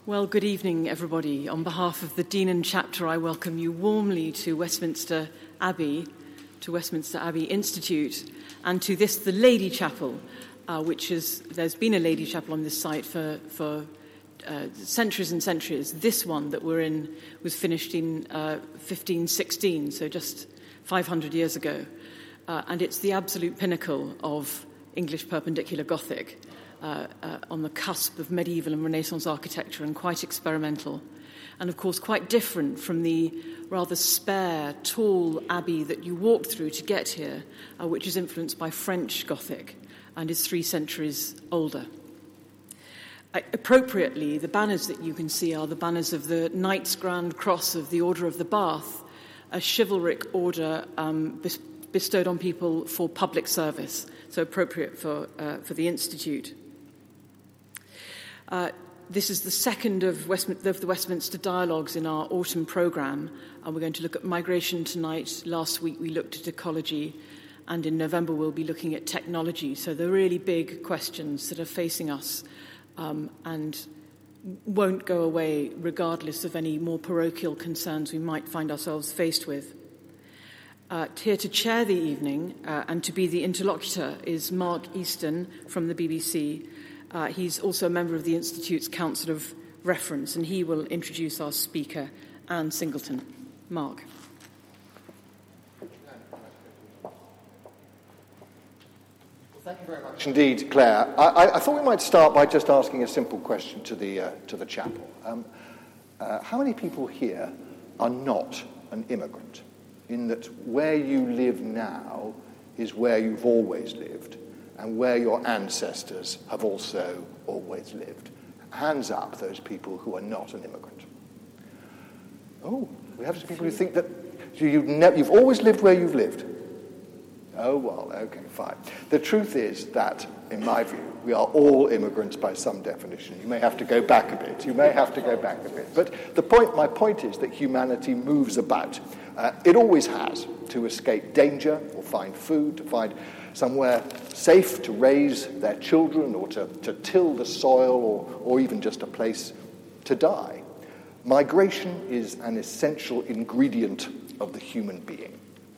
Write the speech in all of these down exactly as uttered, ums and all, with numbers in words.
Well, good evening, everybody. On behalf of the Dean and Chapter, I welcome you warmly to Westminster Abbey, to Westminster Abbey Institute, and to this, the Lady Chapel, uh, which is, there's been a Lady Chapel on this site for, for uh, centuries and centuries. This one that we're in was finished in uh, fifteen sixteen, so just five hundred years ago. Uh, and it's the absolute pinnacle of English Perpendicular Gothic. Uh, uh, on the cusp of medieval and Renaissance architecture, and quite experimental. And, of course, quite different from the rather spare, tall abbey that you walked through to get here, uh, which is influenced by French Gothic and is three centuries older. Uh, appropriately, the banners that you can see are the banners of the Knights Grand Cross of the Order of the Bath, a chivalric order um, bes- bestowed on people for public service, so appropriate for, uh, for the Institute. Uh, this is the second of, West, of the Westminster Dialogues in our autumn programme. Uh, we're going to look at migration tonight. Last week we looked at ecology, and in November we'll be looking at technology. So the really big questions that are facing us um, and won't go away regardless of any more parochial concerns we might find ourselves faced with. Uh, here to chair the evening uh, and to be the interlocutor is Mark Easton from the B B C. Uh, he's also a member of the Institute's Council of Reference, and he will introduce our speaker, Anne Singleton. Mark. Well, thank you very much indeed, Claire. I, I thought we might start by just asking a simple question to the, uh, to the chapel. Um, uh, how many people here are not an immigrant, in that where you live now is where you've always lived, and where your ancestors have also always lived? Hands up, those people who are not an immigrant. Oh, we have some people who think that you've, ne- you've always lived where you've lived. Oh, well, okay, fine. The truth is that, in my view, we are all immigrants by some definition. You may have to go back a bit. You may have to go back a bit. But the point, my point is that humanity moves about. Uh, it always has, to escape danger or find food, to find somewhere safe to raise their children, or to, to till the soil, or, or even just a place to die. Migration is an essential ingredient of the human being.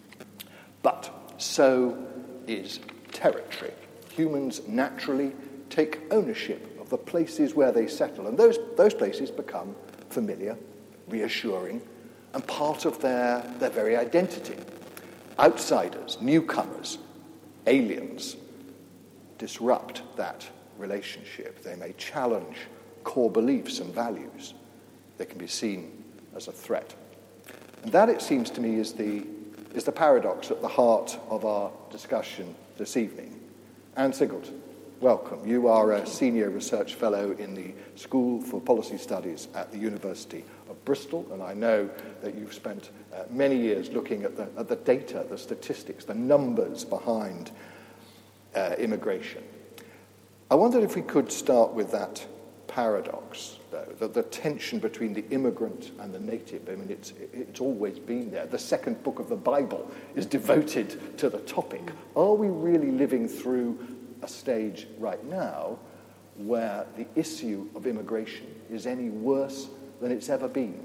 But so is territory. Humans naturally take ownership of the places where they settle, and those, those places become familiar, reassuring, and part of their, their very identity. Outsiders, newcomers, aliens disrupt that relationship. They may challenge core beliefs and values. They can be seen as a threat. And that, it seems to me, is the, is the paradox at the heart of our discussion this evening. Anne Singleton, welcome. You are a senior research fellow in the School for Policy Studies at the University of Bristol, and I know that you've spent uh, many years looking at the, at the data, the statistics, the numbers behind uh, immigration. I wondered if we could start with that paradox, though, the, the tension between the immigrant and the native. I mean, it's, it's always been there. The second book of the Bible is devoted to the topic. Are we really living through a stage right now where the issue of immigration is any worse than it's ever been?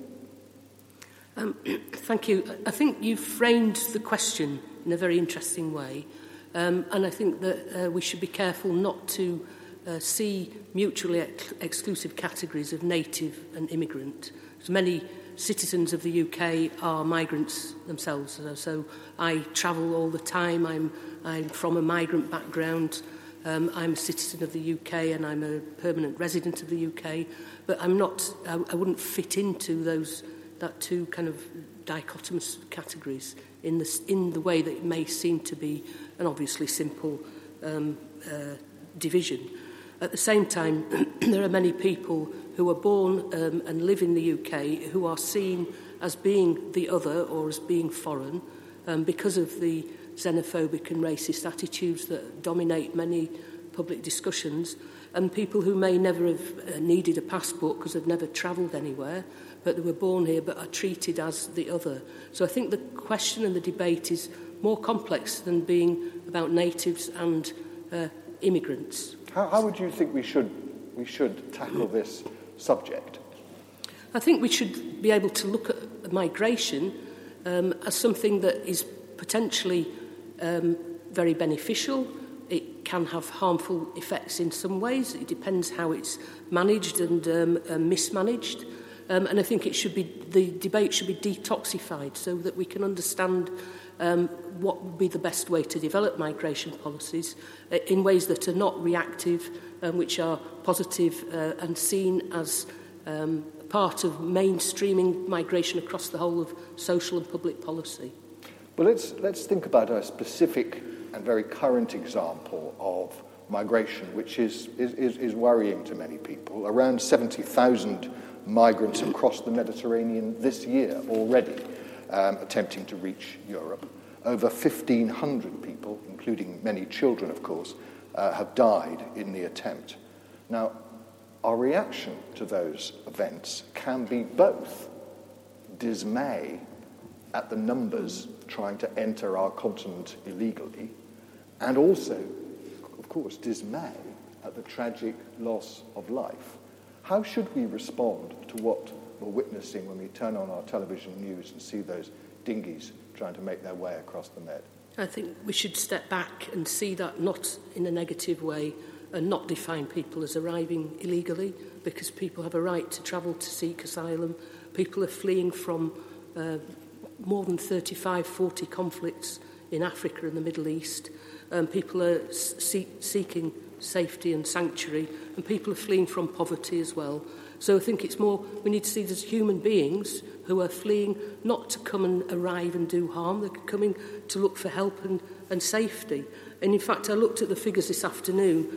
Um, thank you. I think you've framed the question in a very interesting way, um, and I think that uh, we should be careful not to uh, see mutually ex- exclusive categories of native and immigrant. As many citizens of the U K are migrants themselves, so I travel all the time. I'm, I'm from a migrant background. Um, I'm a citizen of the U K and I'm a permanent resident of the U K, but I'm not. I, I wouldn't fit into those that two kind of dichotomous categories in the in the way that it may seem to be an obviously simple um, uh, division. At the same time, there are many people who are born um, and live in the U K who are seen as being the other or as being foreign um, because of the xenophobic and racist attitudes that dominate many public discussions, and people who may never have needed a passport because they've never travelled anywhere, but they were born here but are treated as the other. So I think the question and the debate is more complex than being about natives and uh, immigrants. How, how would you think we should we should tackle this subject? I think we should be able to look at migration um, as something that is potentially um, very beneficial. It can have harmful effects in some ways. It depends how it's managed and um, uh, mismanaged. Um, and I think it should be, the debate should be detoxified so that we can understand um, what would be the best way to develop migration policies uh, in ways that are not reactive, um, which are positive uh, and seen as um, part of mainstreaming migration across the whole of social and public policy. Well, let's, let's think about a specific and very current example of migration, which is, is, is, is worrying to many people. Around seventy thousand migrants have crossed the Mediterranean this year already, um, attempting to reach Europe. Over fifteen hundred people, including many children, of course, uh, have died in the attempt. Now, our reaction to those events can be both dismay at the numbers trying to enter our continent illegally, and also, of course, dismay at the tragic loss of life. How should we respond to what we're witnessing when we turn on our television news and see those dinghies trying to make their way across the Med? I think we should step back and see that not in a negative way and not define people as arriving illegally, because people have a right to travel to seek asylum. People are fleeing from uh, more than thirty-five, forty conflicts in Africa and the Middle East. Um, people are see- seeking safety and sanctuary, and people are fleeing from poverty as well. So I think it's more, we need to see this as human beings who are fleeing not to come and arrive and do harm, they're coming to look for help and, and safety. And in fact, I looked at the figures this afternoon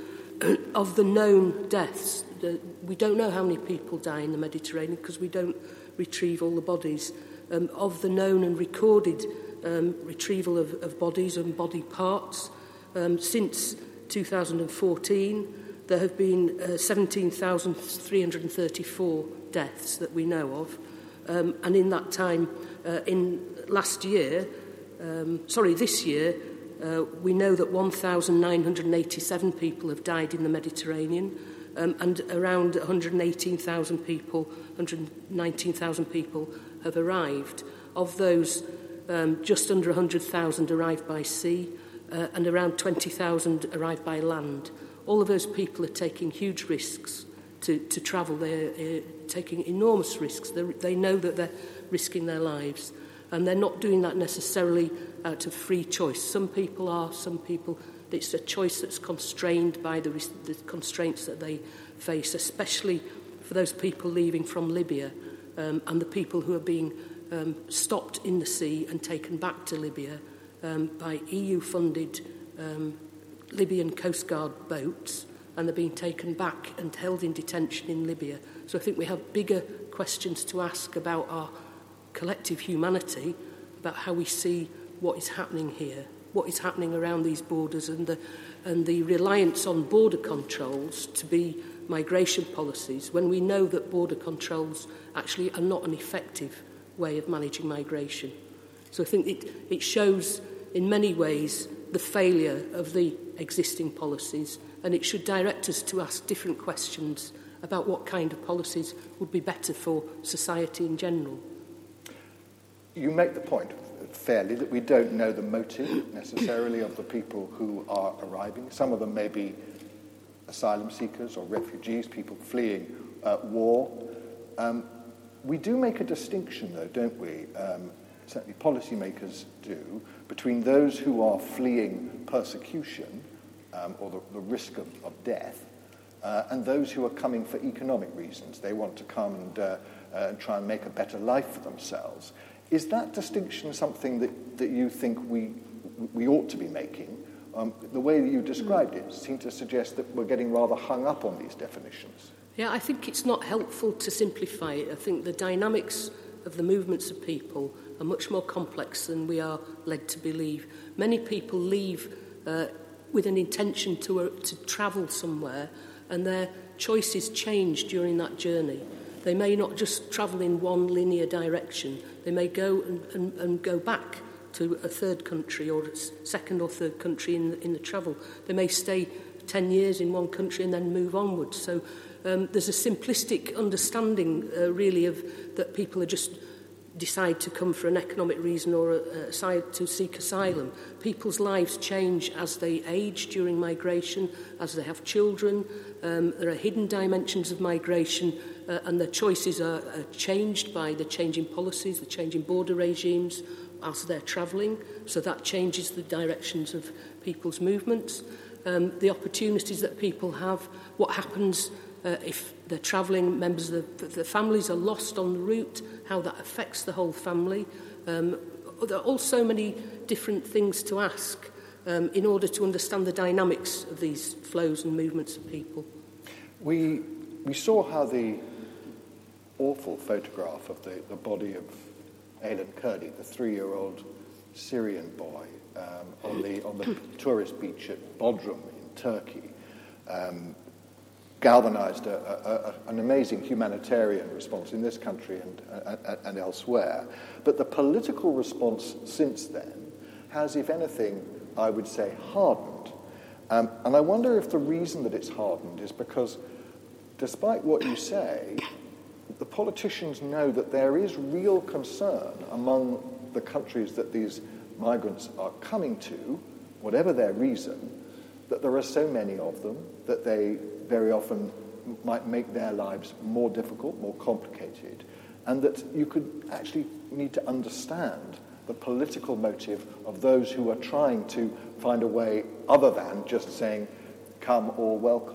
of the known deaths. The, we don't know how many people die in the Mediterranean because we don't retrieve all the bodies. Um, of the known and recorded um, retrieval of, of bodies and body parts, um, since two thousand fourteen, there have been uh, seventeen thousand three hundred thirty-four deaths that we know of. Um, and in that time, uh, in last year, um, sorry, this year, uh, we know that one thousand nine hundred eighty-seven people have died in the Mediterranean, um, and around one hundred eighteen thousand people, one hundred nineteen thousand people have arrived. Of those, um, just under one hundred thousand arrived by sea, uh, and around twenty thousand arrived by land. All of those people are taking huge risks to, to travel. They're uh, taking enormous risks. They're, they know that they're risking their lives, and they're not doing that necessarily out of free choice. Some people are, some people, it's a choice that's constrained by the, the constraints that they face, especially for those people leaving from Libya um, and the people who are being um, stopped in the sea and taken back to Libya um, by E U-funded um, Libyan Coast Guard boats, and they're being taken back and held in detention in Libya. So I think we have bigger questions to ask about our collective humanity, about how we see what is happening here, what is happening around these borders, and the, and the reliance on border controls to be migration policies, when we know that border controls actually are not an effective way of managing migration. So I think it, it shows in many ways the failure of the existing policies, and it should direct us to ask different questions about what kind of policies would be better for society in general. You make the point fairly that we don't know the motive necessarily of the people who are arriving. Some of them may be asylum seekers or refugees, people fleeing uh, war. Um, we do make a distinction, though, don't we? Um, certainly policymakers do, between those who are fleeing persecution um, or the, the risk of, of death, uh, and those who are coming for economic reasons. They want to come and, uh, uh, and try and make a better life for themselves. Is that distinction something that, that you think we we ought to be making? Um, the way that you described it seemed to suggest that we're getting rather hung up on these definitions. Yeah, I think it's not helpful to simplify it. I think the dynamics of the movements of people are much more complex than we are led to believe. Many people leave uh, with an intention to, uh, to travel somewhere, and their choices change during that journey. They may not just travel in one linear direction. They may go and, and, and go back to a third country or a second or third country in the, in the travel. They may stay ten years in one country and then move onwards. So um, there's a simplistic understanding, uh, really, of that people are just decide to come for an economic reason or a, a, to seek asylum. People's lives change as they age during migration, as they have children. Um, there are hidden dimensions of migration, uh, and their choices are, are changed by the changing policies, the changing border regimes as they're travelling. So that changes the directions of people's movements. Um, the opportunities that people have, what happens uh, if they're travelling, members of the, the families are lost on the route, how that affects the whole family. Um, there are all so many different things to ask um, in order to understand the dynamics of these flows and movements of people. We, we saw how the awful photograph of the, the body of Aylan Kurdi, the three-year-old Syrian boy, um, on the on the tourist beach at Bodrum in Turkey, um, galvanized a, a, a, an amazing humanitarian response in this country and, uh, and elsewhere. But the political response since then has, if anything, I would say, hardened. Um, and I wonder if the reason that it's hardened is because, despite what you say, the politicians know that there is real concern among the countries that these migrants are coming to, whatever their reason, that there are so many of them that they very often might make their lives more difficult, more complicated, and that you could actually need to understand the political motive of those who are trying to find a way other than just saying, come or welcome.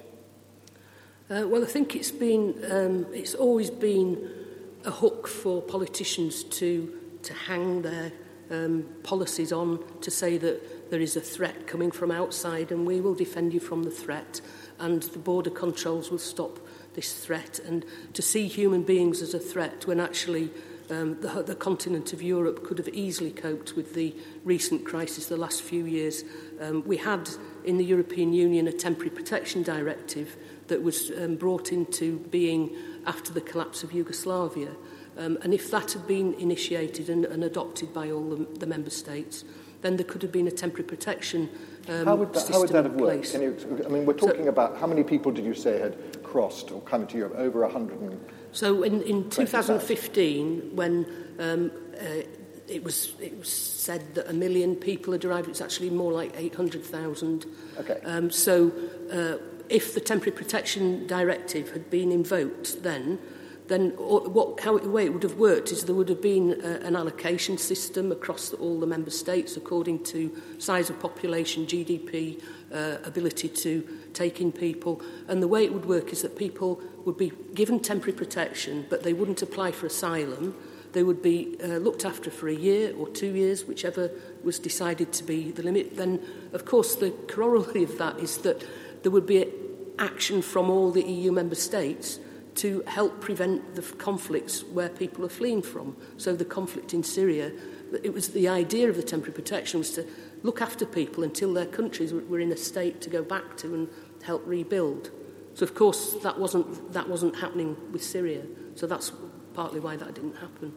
Uh, well, I think it's been, um, it's always been a hook for politicians to to hang their um, policies on, to say that there is a threat coming from outside and we will defend you from the threat and the border controls will stop this threat, and to see human beings as a threat when actually um, the, the continent of Europe could have easily coped with the recent crisis the last few years. Um, we had in the European Union a temporary protection directive that was um, brought into being after the collapse of Yugoslavia. Um, and if that had been initiated and, and adopted by all the, the member states, then there could have been a temporary protection um, how would that, system how would that have in place. worked? Can you, I mean, we're talking so, about how many people did you say had crossed or come to Europe? Over one hundred. So in, in two thousand fifteen, when um, uh, it was it was said that a million people had arrived, it's actually more like eight hundred thousand. Okay. Um, so uh, if the temporary protection directive had been invoked then, then what, how it, the way it would have worked is there would have been a, an allocation system across the, all the member states according to size of population, G D P, uh, ability to take in people. And the way it would work is that people would be given temporary protection, but they wouldn't apply for asylum. They would be uh, looked after for a year or two years, whichever was decided to be the limit. Then, of course, the corollary of that is that there would be action from all the E U member states to help prevent the conflicts where people are fleeing from. So the conflict in Syria, it was the idea of the temporary protection was to look after people until their countries were in a state to go back to and help rebuild. So of course that wasn't that wasn't happening with Syria. So that's partly why that didn't happen.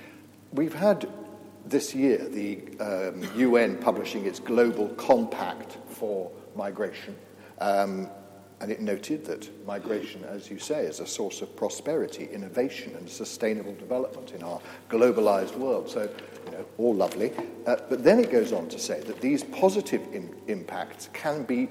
We've had this year the um, U N publishing its Global Compact for Migration. Um, And it noted that migration, as you say, is a source of prosperity, innovation, and sustainable development in our globalized world. So, you know, all lovely. Uh, but then it goes on to say that these positive in- impacts can be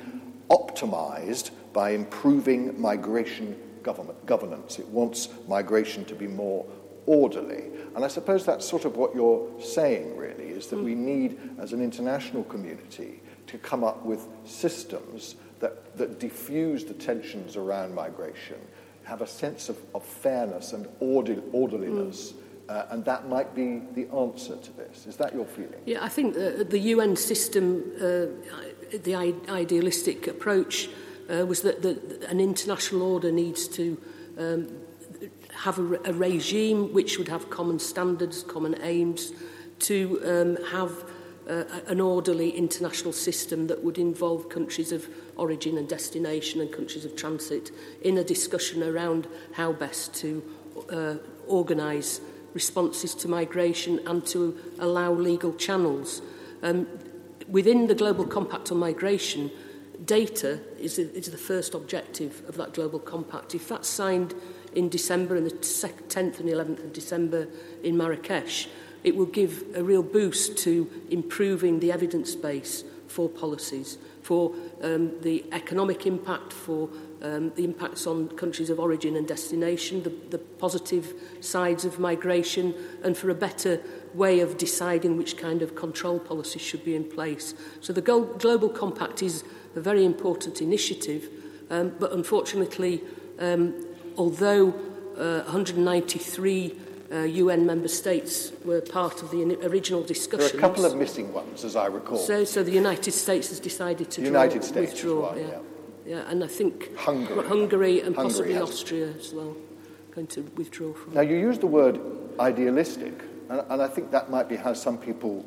optimized by improving migration government, governance. It wants migration to be more orderly. And I suppose that's sort of what you're saying, really, is that mm. we need, as an international community, to come up with systems that, that diffuse the tensions around migration, have a sense of, of fairness and order, orderliness, mm. uh, and that might be the answer to this. Is that your feeling? Yeah, I think the, the U N system, uh, the idealistic approach uh, was that the, an international order needs to um, have a, a regime which would have common standards, common aims, to um, have Uh, an orderly international system that would involve countries of origin and destination and countries of transit in a discussion around how best to uh, organise responses to migration and to allow legal channels. Um, within the Global Compact on Migration, data is, is the first objective of that Global Compact. If that's signed in December, and the tenth and eleventh of December in Marrakesh, it will give a real boost to improving the evidence base for policies, for um, the economic impact, for um, the impacts on countries of origin and destination, the, the positive sides of migration, and for a better way of deciding which kind of control policies should be in place. So the Global Compact is a very important initiative, um, but unfortunately, um, although uh, one hundred ninety-three uh, U N member states were part of the original discussions... There are a couple of missing ones, as I recall. So, so the United States has decided to United draw, States withdraw. one, yeah. yeah. yeah, and I think Hungary, Hungary and Hungary possibly has. Austria as well going to withdraw from. Now, you use the word idealistic, and, and I think that might be how some people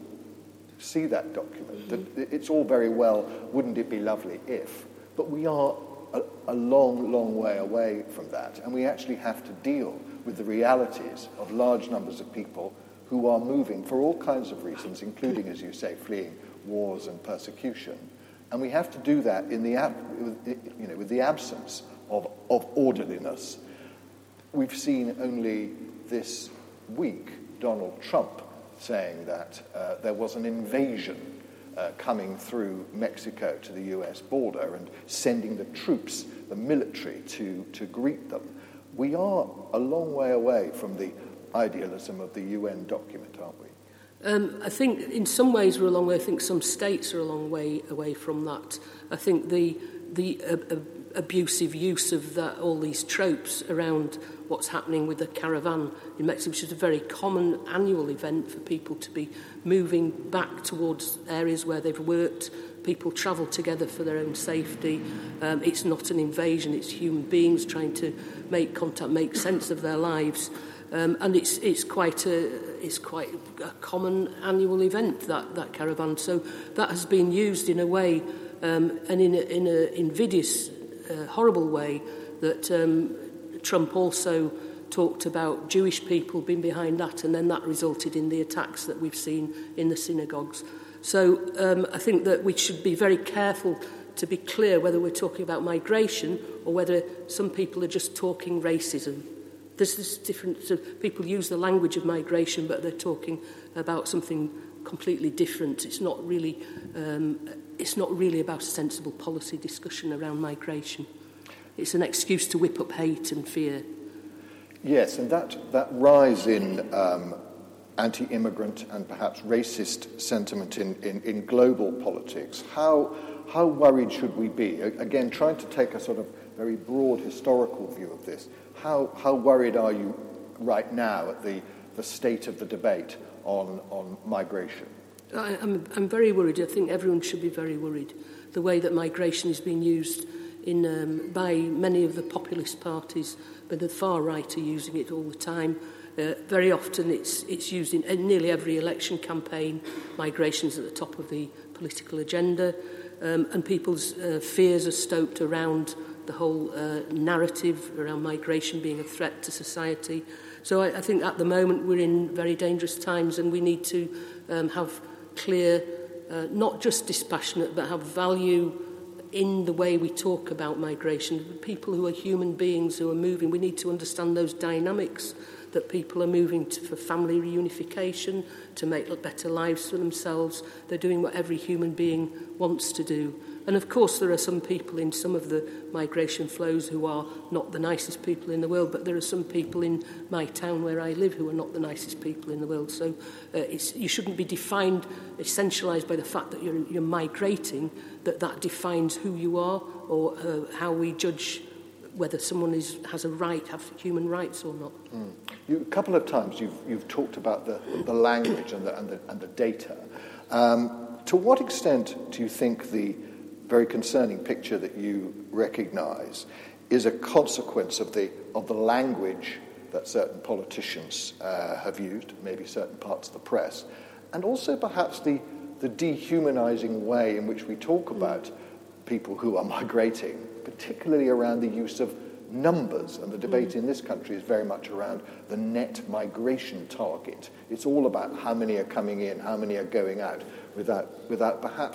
see that document. Mm-hmm. That it's all very well, wouldn't it be lovely if? But we are a, a long, long way away from that, and we actually have to deal with the realities of large numbers of people who are moving for all kinds of reasons, including, as you say, fleeing wars and persecution. And we have to do that in the ab- with, you know, with the absence of, of orderliness. We've seen only this week Donald Trump saying that uh, there was an invasion uh, coming through Mexico to the U S border and sending the troops, the military, to, to greet them. We are a long way away from the idealism of the U N document, aren't we? Um, I think in some ways we're a long way. I think some states are a long way away from that. I think the the uh, uh, abusive use of that, all these tropes around what's happening with the caravan in Mexico, which is a very common annual event for people to be moving back towards areas where they've worked. People travel together for their own safety. Um, it's not an invasion, it's human beings trying to make contact, make sense of their lives. Um, and it's it's quite a it's quite a common annual event, that, that caravan. So that has been used in a way, um, and in a, in a invidious, uh, horrible way, that um, Trump also talked about Jewish people being behind that, and then that resulted in the attacks that we've seen in the synagogues. So um, I think that we should be very careful to be clear whether we're talking about migration or whether some people are just talking racism. There's this difference. So people use the language of migration, but they're talking about something completely different. It's not really, um, it's not really about a sensible policy discussion around migration. It's an excuse to whip up hate and fear. Yes, and that, that rise in um, anti-immigrant and perhaps racist sentiment in, in, in global politics, how, how worried should we be? Again, trying to take a sort of very broad historical view of this, how, how worried are you right now at the, the state of the debate on, on migration? I, I'm, I'm very worried. I think everyone should be very worried. The way that migration is being used in, um, by many of the populist parties, but the far right are using it all the time. Uh, very often it's it's used in, in nearly every election campaign. Migration's at the top of the political agenda, um, and people's uh, fears are stoked around the whole uh, narrative around migration being a threat to society. So I, I think at the moment we're in very dangerous times, and we need to um, have clear, uh, not just dispassionate, but have value in the way we talk about migration. People who are human beings who are moving, we need to understand those dynamics, that people are moving to, for family reunification, to make better lives for themselves. They're doing what every human being wants to do. And of course there are some people in some of the migration flows who are not the nicest people in the world, but there are some people in my town where I live who are not the nicest people in the world. So uh, it's, you shouldn't be defined, essentialised by the fact that you're, you're migrating, that that defines who you are or uh, how we judge whether someone is, has a right, have human rights or not. Mm. You, a couple of times you've, you've talked about the, the language and the, and the, and the data. Um, to what extent do you think the very concerning picture that you recognise is a consequence of the, of the language that certain politicians uh, have used, maybe certain parts of the press, and also perhaps the, the dehumanising way in which we talk about people who are migrating, particularly around the use of numbers, and the debate mm. in this country is very much around the net migration target. It's all about how many are coming in, how many are going out, without, without perhaps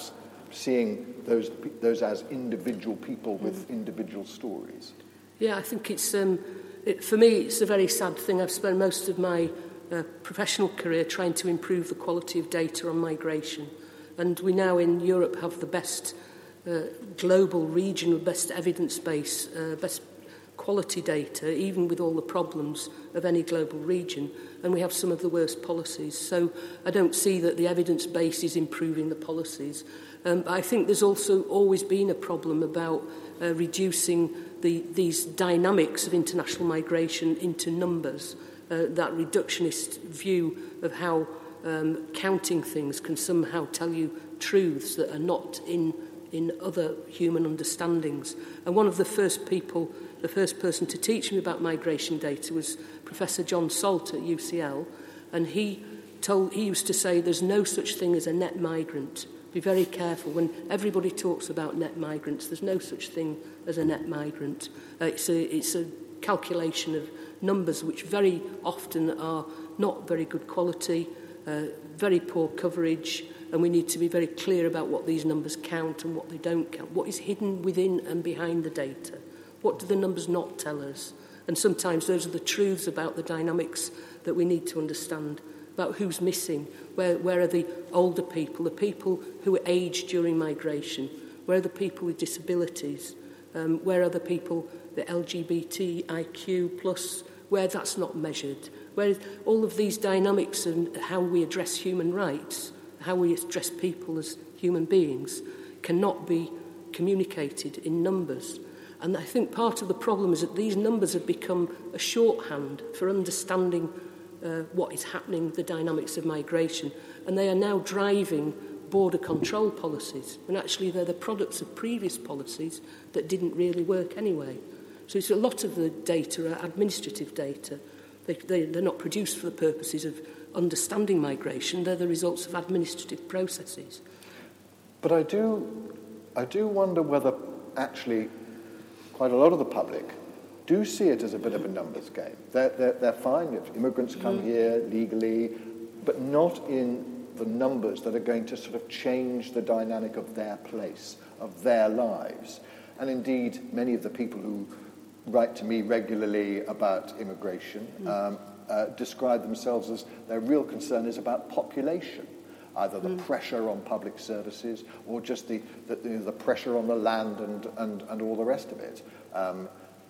seeing those those as individual people with mm. individual stories? Yeah, I think it's, um, it, for me, it's a very sad thing. I've spent most of my uh, professional career trying to improve the quality of data on migration. And we now in Europe have the best uh, global regional, best evidence base, uh, best quality data, even with all the problems of any global region. And we have some of the worst policies. So I don't see that the evidence base is improving the policies. Um, but I think there's also always been a problem about uh, reducing the, these dynamics of international migration into numbers, uh, that reductionist view of how um, counting things can somehow tell you truths that are not in, in other human understandings. And one of the first people, the first person to teach me about migration data was Professor John Salt at U C L, and he told he used to say there's no such thing as a net migrant. Be very careful. When everybody talks about net migrants, there's no such thing as a net migrant. Uh, it's, a, it's a calculation of numbers which very often are not very good quality, uh, very poor coverage, and we need to be very clear about what these numbers count and what they don't count. What is hidden within and behind the data? What do the numbers not tell us? And sometimes those are the truths about the dynamics that we need to understand, about who's missing, where, where are the older people, the people who were aged during migration, where are the people with disabilities, um, where are the people, the L G B T I Q plus, where that's not measured, where all of these dynamics and how we address human rights, how we address people as human beings, cannot be communicated in numbers. And I think part of the problem is that these numbers have become a shorthand for understanding uh, what is happening, the dynamics of migration, and they are now driving border control policies, when actually they're the products of previous policies that didn't really work anyway. So it's a lot of the data are administrative data. They, they, they're not produced for the purposes of understanding migration, they're the results of administrative processes. But I do, I do wonder whether actually quite a lot of the public do see it as a bit of a numbers game. They're, they're, they're fine if immigrants come mm-hmm. here legally, but not in the numbers that are going to sort of change the dynamic of their place, of their lives. And indeed, many of the people who write to me regularly about immigration mm-hmm. um, uh, describe themselves as their real concern is about population, either the mm. pressure on public services or just the, the, the pressure on the land and, and, and all the rest of it. Um,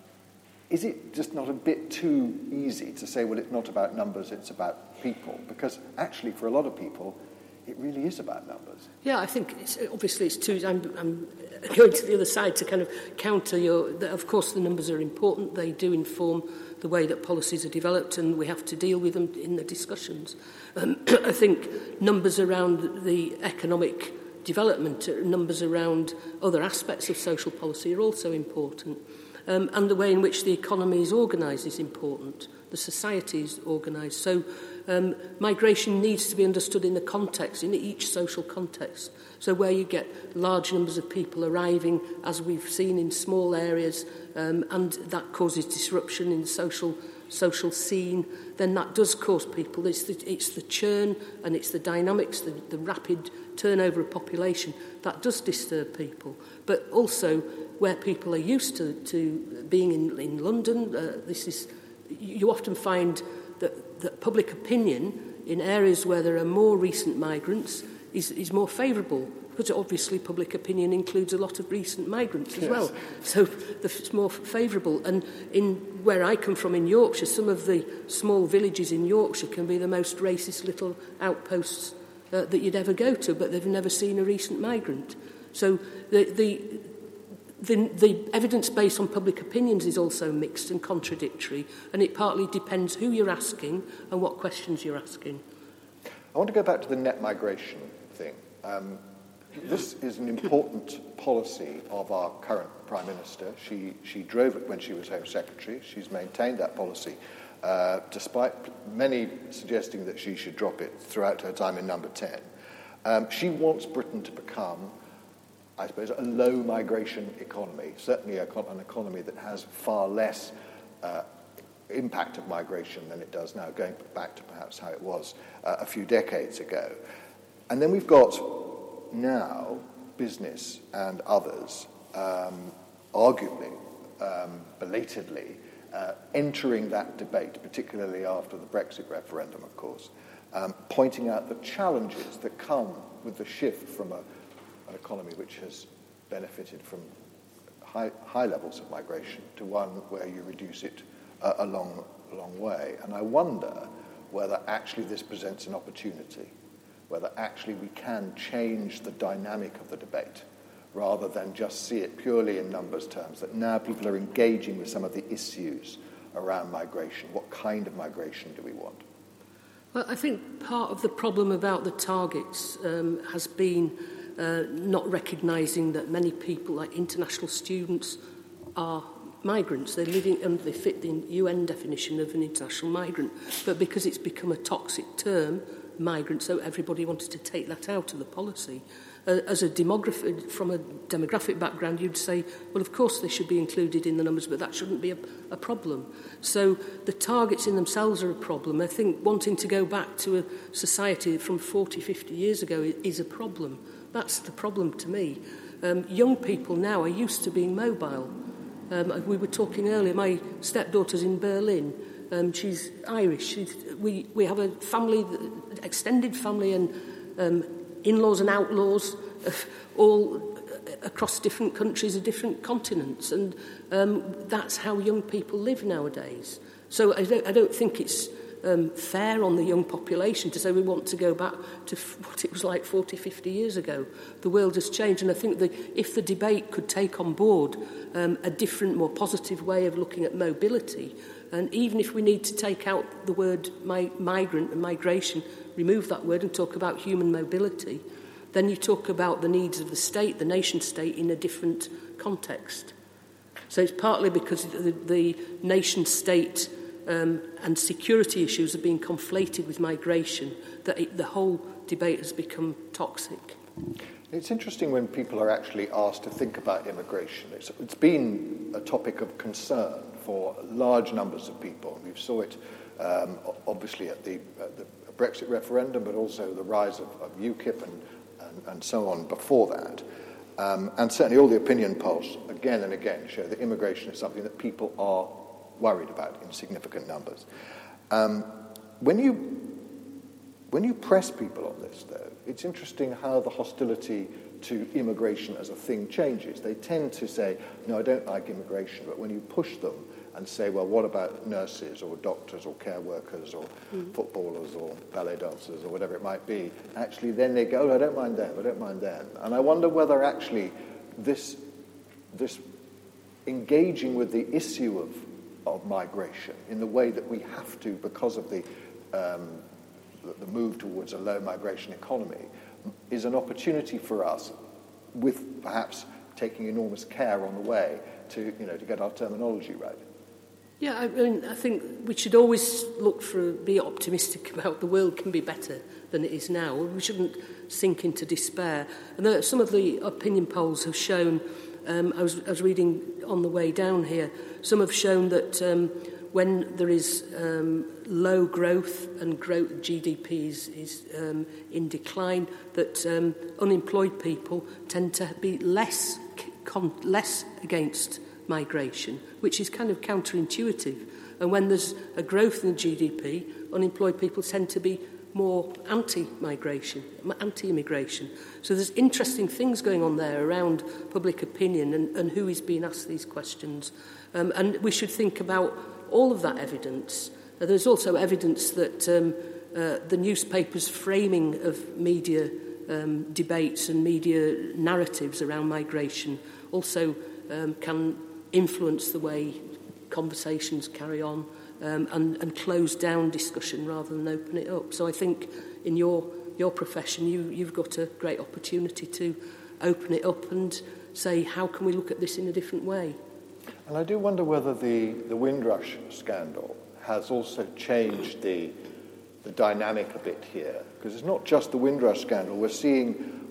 is it just not a bit too easy to say, well, it's not about numbers, it's about people? Because actually, for a lot of people, it really is about numbers. Yeah, I think it's, obviously it's too... I'm, I'm going to the other side to kind of counter your... That of course, the numbers are important. They do inform the way that policies are developed, and we have to deal with them in the discussions. Um, I think numbers around the economic development, numbers around other aspects of social policy are also important. Um, and the way in which the economy is organised is important. The society is organised. So um, migration needs to be understood in the context, in each social context. So where you get large numbers of people arriving, as we've seen in small areas, um, and that causes disruption in the social social scene, then that does cause people. It's the, it's the churn and it's the dynamics, the, the rapid turnover of population, that does disturb people. But also where people are used to, to being in, in London, uh, this is you often find that, that public opinion in areas where there are more recent migrants is, is more favourable, because obviously public opinion includes a lot of recent migrants as yes. well. So it's more favourable. And in where I come from in Yorkshire, some of the small villages in Yorkshire can be the most racist little outposts uh, that you'd ever go to, but they've never seen a recent migrant. So the, the, the, the evidence based on public opinions is also mixed and contradictory, and it partly depends who you're asking and what questions you're asking. I want to go back to the net migration thing. Um, This is an important policy of our current Prime Minister. She, she drove it when she was Home Secretary. She's maintained that policy, uh, despite many suggesting that she should drop it throughout her time in number ten. Um, she wants Britain to become, I suppose, a low migration economy, certainly a, an economy that has far less uh, impact of migration than it does now, going back to perhaps how it was uh, a few decades ago. And then we've got now business and others, um, arguably, um, belatedly, uh, entering that debate, particularly after the Brexit referendum, of course, um, pointing out the challenges that come with the shift from a, an economy which has benefited from high, high levels of migration to one where you reduce it uh, a long, a long way. And I wonder whether actually this presents an opportunity, whether actually we can change the dynamic of the debate rather than just see it purely in numbers terms, that now people are engaging with some of the issues around migration. What kind of migration do we want? Well, I think part of the problem about the targets um, has been uh, not recognising that many people, like international students, are migrants. They're living and they fit the U N definition of an international migrant. But because it's become a toxic term, migrant, so everybody wanted to take that out of the policy. Uh, as a demographer, from a demographic background, you'd say, well, of course they should be included in the numbers, but that shouldn't be a, a problem. So the targets in themselves are a problem. I think wanting to go back to a society from forty, fifty years ago is a problem. That's the problem to me. Um, young people now are used to being mobile. Um, we were talking earlier, my stepdaughter's in Berlin. Um, she's Irish. She's, we, we have a family, extended family and um, in-laws and outlaws, uh, all across different countries and different continents. And um, that's how young people live nowadays. So I don't, I don't think it's um, fair on the young population to say we want to go back to f- what it was like forty, fifty years ago. The world has changed, and I think that if the debate could take on board um, a different, more positive way of looking at mobility, and even if we need to take out the word mi- migrant and migration, remove that word and talk about human mobility, then you talk about the needs of the state, the nation state, in a different context. So it's partly because the, the nation state um, and security issues are being conflated with migration that it, the whole debate has become toxic. It's interesting when people are actually asked to think about immigration. It's, it's been a topic of concern for large numbers of people. We saw it um, obviously at the, at the Brexit referendum, but also the rise of, of UKIP and, and, and so on before that. Um, and certainly all the opinion polls, again and again, show that immigration is something that people are worried about in significant numbers. Um, when you when you press people on this, though, it's interesting how the hostility to immigration as a thing changes. They tend to say, no, I don't like immigration, but when you push them and say, well, what about nurses or doctors or care workers or mm. footballers or ballet dancers or whatever it might be, actually then they go, oh, I don't mind them, I don't mind them. And I wonder whether actually this this engaging with the issue of, of migration in the way that we have to because of the, um, the, the move towards a low migration economy is an opportunity for us, with perhaps taking enormous care on the way to, you know, to get our terminology right. Yeah, I mean, I think we should always look for, be optimistic about the world can be better than it is now. We shouldn't sink into despair. And there, some of the opinion polls have shown, um, I, was, I was reading on the way down here, some have shown that um, when there is um, low growth and growth, G D P is, is um, in decline, that um, unemployed people tend to be less, con- less against migration, which is kind of counterintuitive. And when there's a growth in the G D P, unemployed people tend to be more anti-migration, anti-immigration. So there's interesting things going on there around public opinion and, and who is being asked these questions. Um, and we should think about all of that evidence. Uh, there's also evidence that um, uh, the newspapers' framing of media um, debates and media narratives around migration also um, can influence the way conversations carry on um, and, and close down discussion rather than open it up. So I think in your your profession, you, you've got a great opportunity to open it up and say, how can we look at this in a different way? And I do wonder whether the, the Windrush scandal has also changed the, the dynamic a bit here, because it's not just the Windrush scandal. We're seeing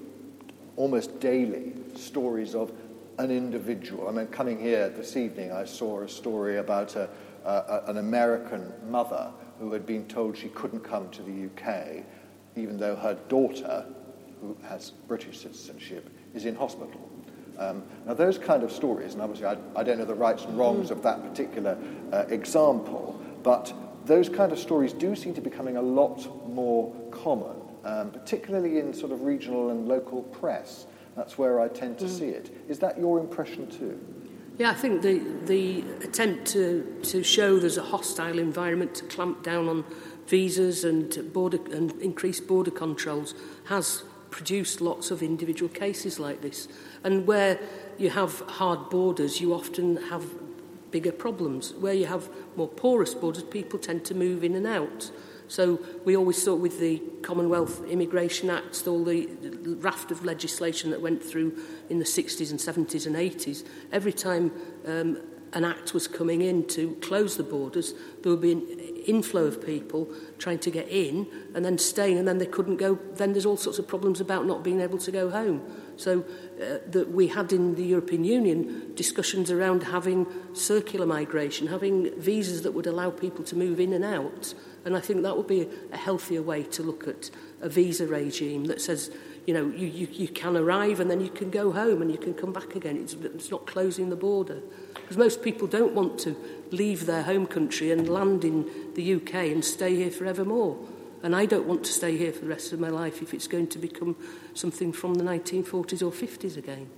almost daily stories of an individual. I mean, coming here this evening, I saw a story about a, a, an American mother who had been told she couldn't come to the U K, even though her daughter, who has British citizenship, is in hospital. Um, now, those kind of stories, and obviously I, I don't know the rights and wrongs of that particular uh, example, but those kind of stories do seem to be becoming a lot more common, um, particularly in sort of regional and local press. That's where I tend to mm. see it. Is that your impression too? Yeah, I think the, the attempt to, to show there's a hostile environment to clamp down on visas and border and increase border controls has produced lots of individual cases like this. And where you have hard borders, you often have bigger problems. Where you have more porous borders, people tend to move in and out. So we always saw with the Commonwealth Immigration Act, all the raft of legislation that went through in the sixties and seventies and eighties, every time um, an act was coming in to close the borders, there would be an inflow of people trying to get in and then staying, and then they couldn't go. Then there's all sorts of problems about not being able to go home. So uh, that we had in the European Union discussions around having circular migration, having visas that would allow people to move in and out. And I think that would be a, a healthier way to look at a visa regime that says, you know, you, you, you can arrive and then you can go home and you can come back again. It's, it's not closing the border. Because most people don't want to leave their home country and land in the U K and stay here forevermore. And I don't want to stay here for the rest of my life if it's going to become something from the nineteen forties or fifties again.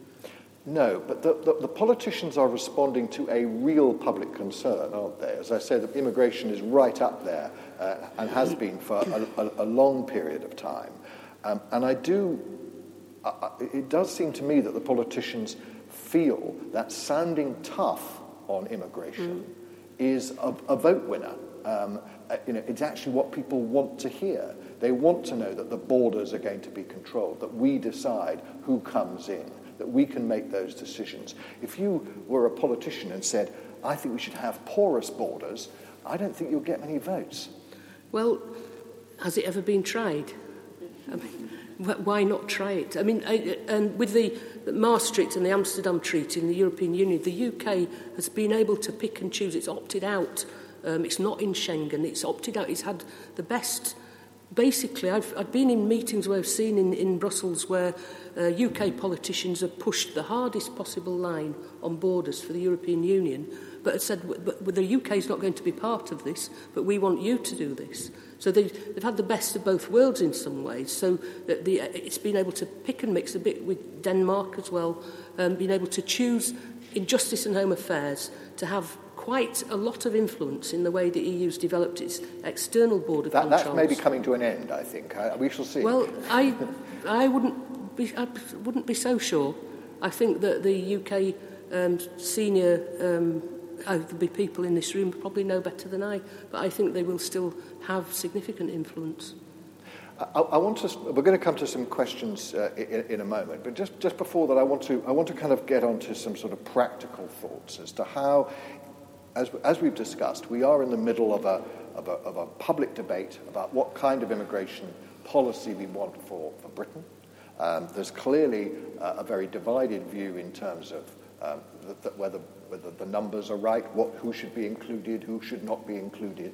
No, but the, the, the politicians are responding to a real public concern, aren't they? As I said, that immigration is right up there uh, and has been for a, a, a long period of time. Um, and I do, uh, it does seem to me that the politicians feel that sounding tough on immigration mm. is a, a vote winner. Um, uh, you know, it's actually what people want to hear. They want to know that the borders are going to be controlled, that we decide who comes in, that we can make those decisions. If you were a politician and said, I think we should have porous borders, I don't think you'll get many votes. Well, has it ever been tried? I mean, why not try it? I mean, I, and with the, the Maastricht and the Amsterdam Treaty in the European Union, the U K has been able to pick and choose. It's opted out. Um, it's not in Schengen. It's opted out. It's had the best... Basically, I've, I've been in meetings where I've seen in, in Brussels where uh, U K politicians have pushed the hardest possible line on borders for the European Union, but have said, but, but the U K is not going to be part of this, but we want you to do this. So they, they've had the best of both worlds in some ways. So that the, it's been able to pick and mix a bit with Denmark as well, um, being able to choose in Justice and Home Affairs to have quite a lot of influence in the way the E U's developed its external border that, controls. That's maybe coming to an end, I think. Uh, we shall see. Well, I, I wouldn't be, I wouldn't be so sure. I think that the U K um, senior, um, uh, there'll be people in this room probably know better than I, but I think they will still have significant influence. I, I want to. We're going to come to some questions uh, in, in a moment, but just, just before that, I want to. I want to kind of get onto some sort of practical thoughts as to how. As, as we've discussed, we are in the middle of a, of, a, of a public debate about what kind of immigration policy we want for, for Britain. Um, there's clearly uh, a very divided view in terms of um, the, the, whether, whether the numbers are right, what, who should be included, who should not be included.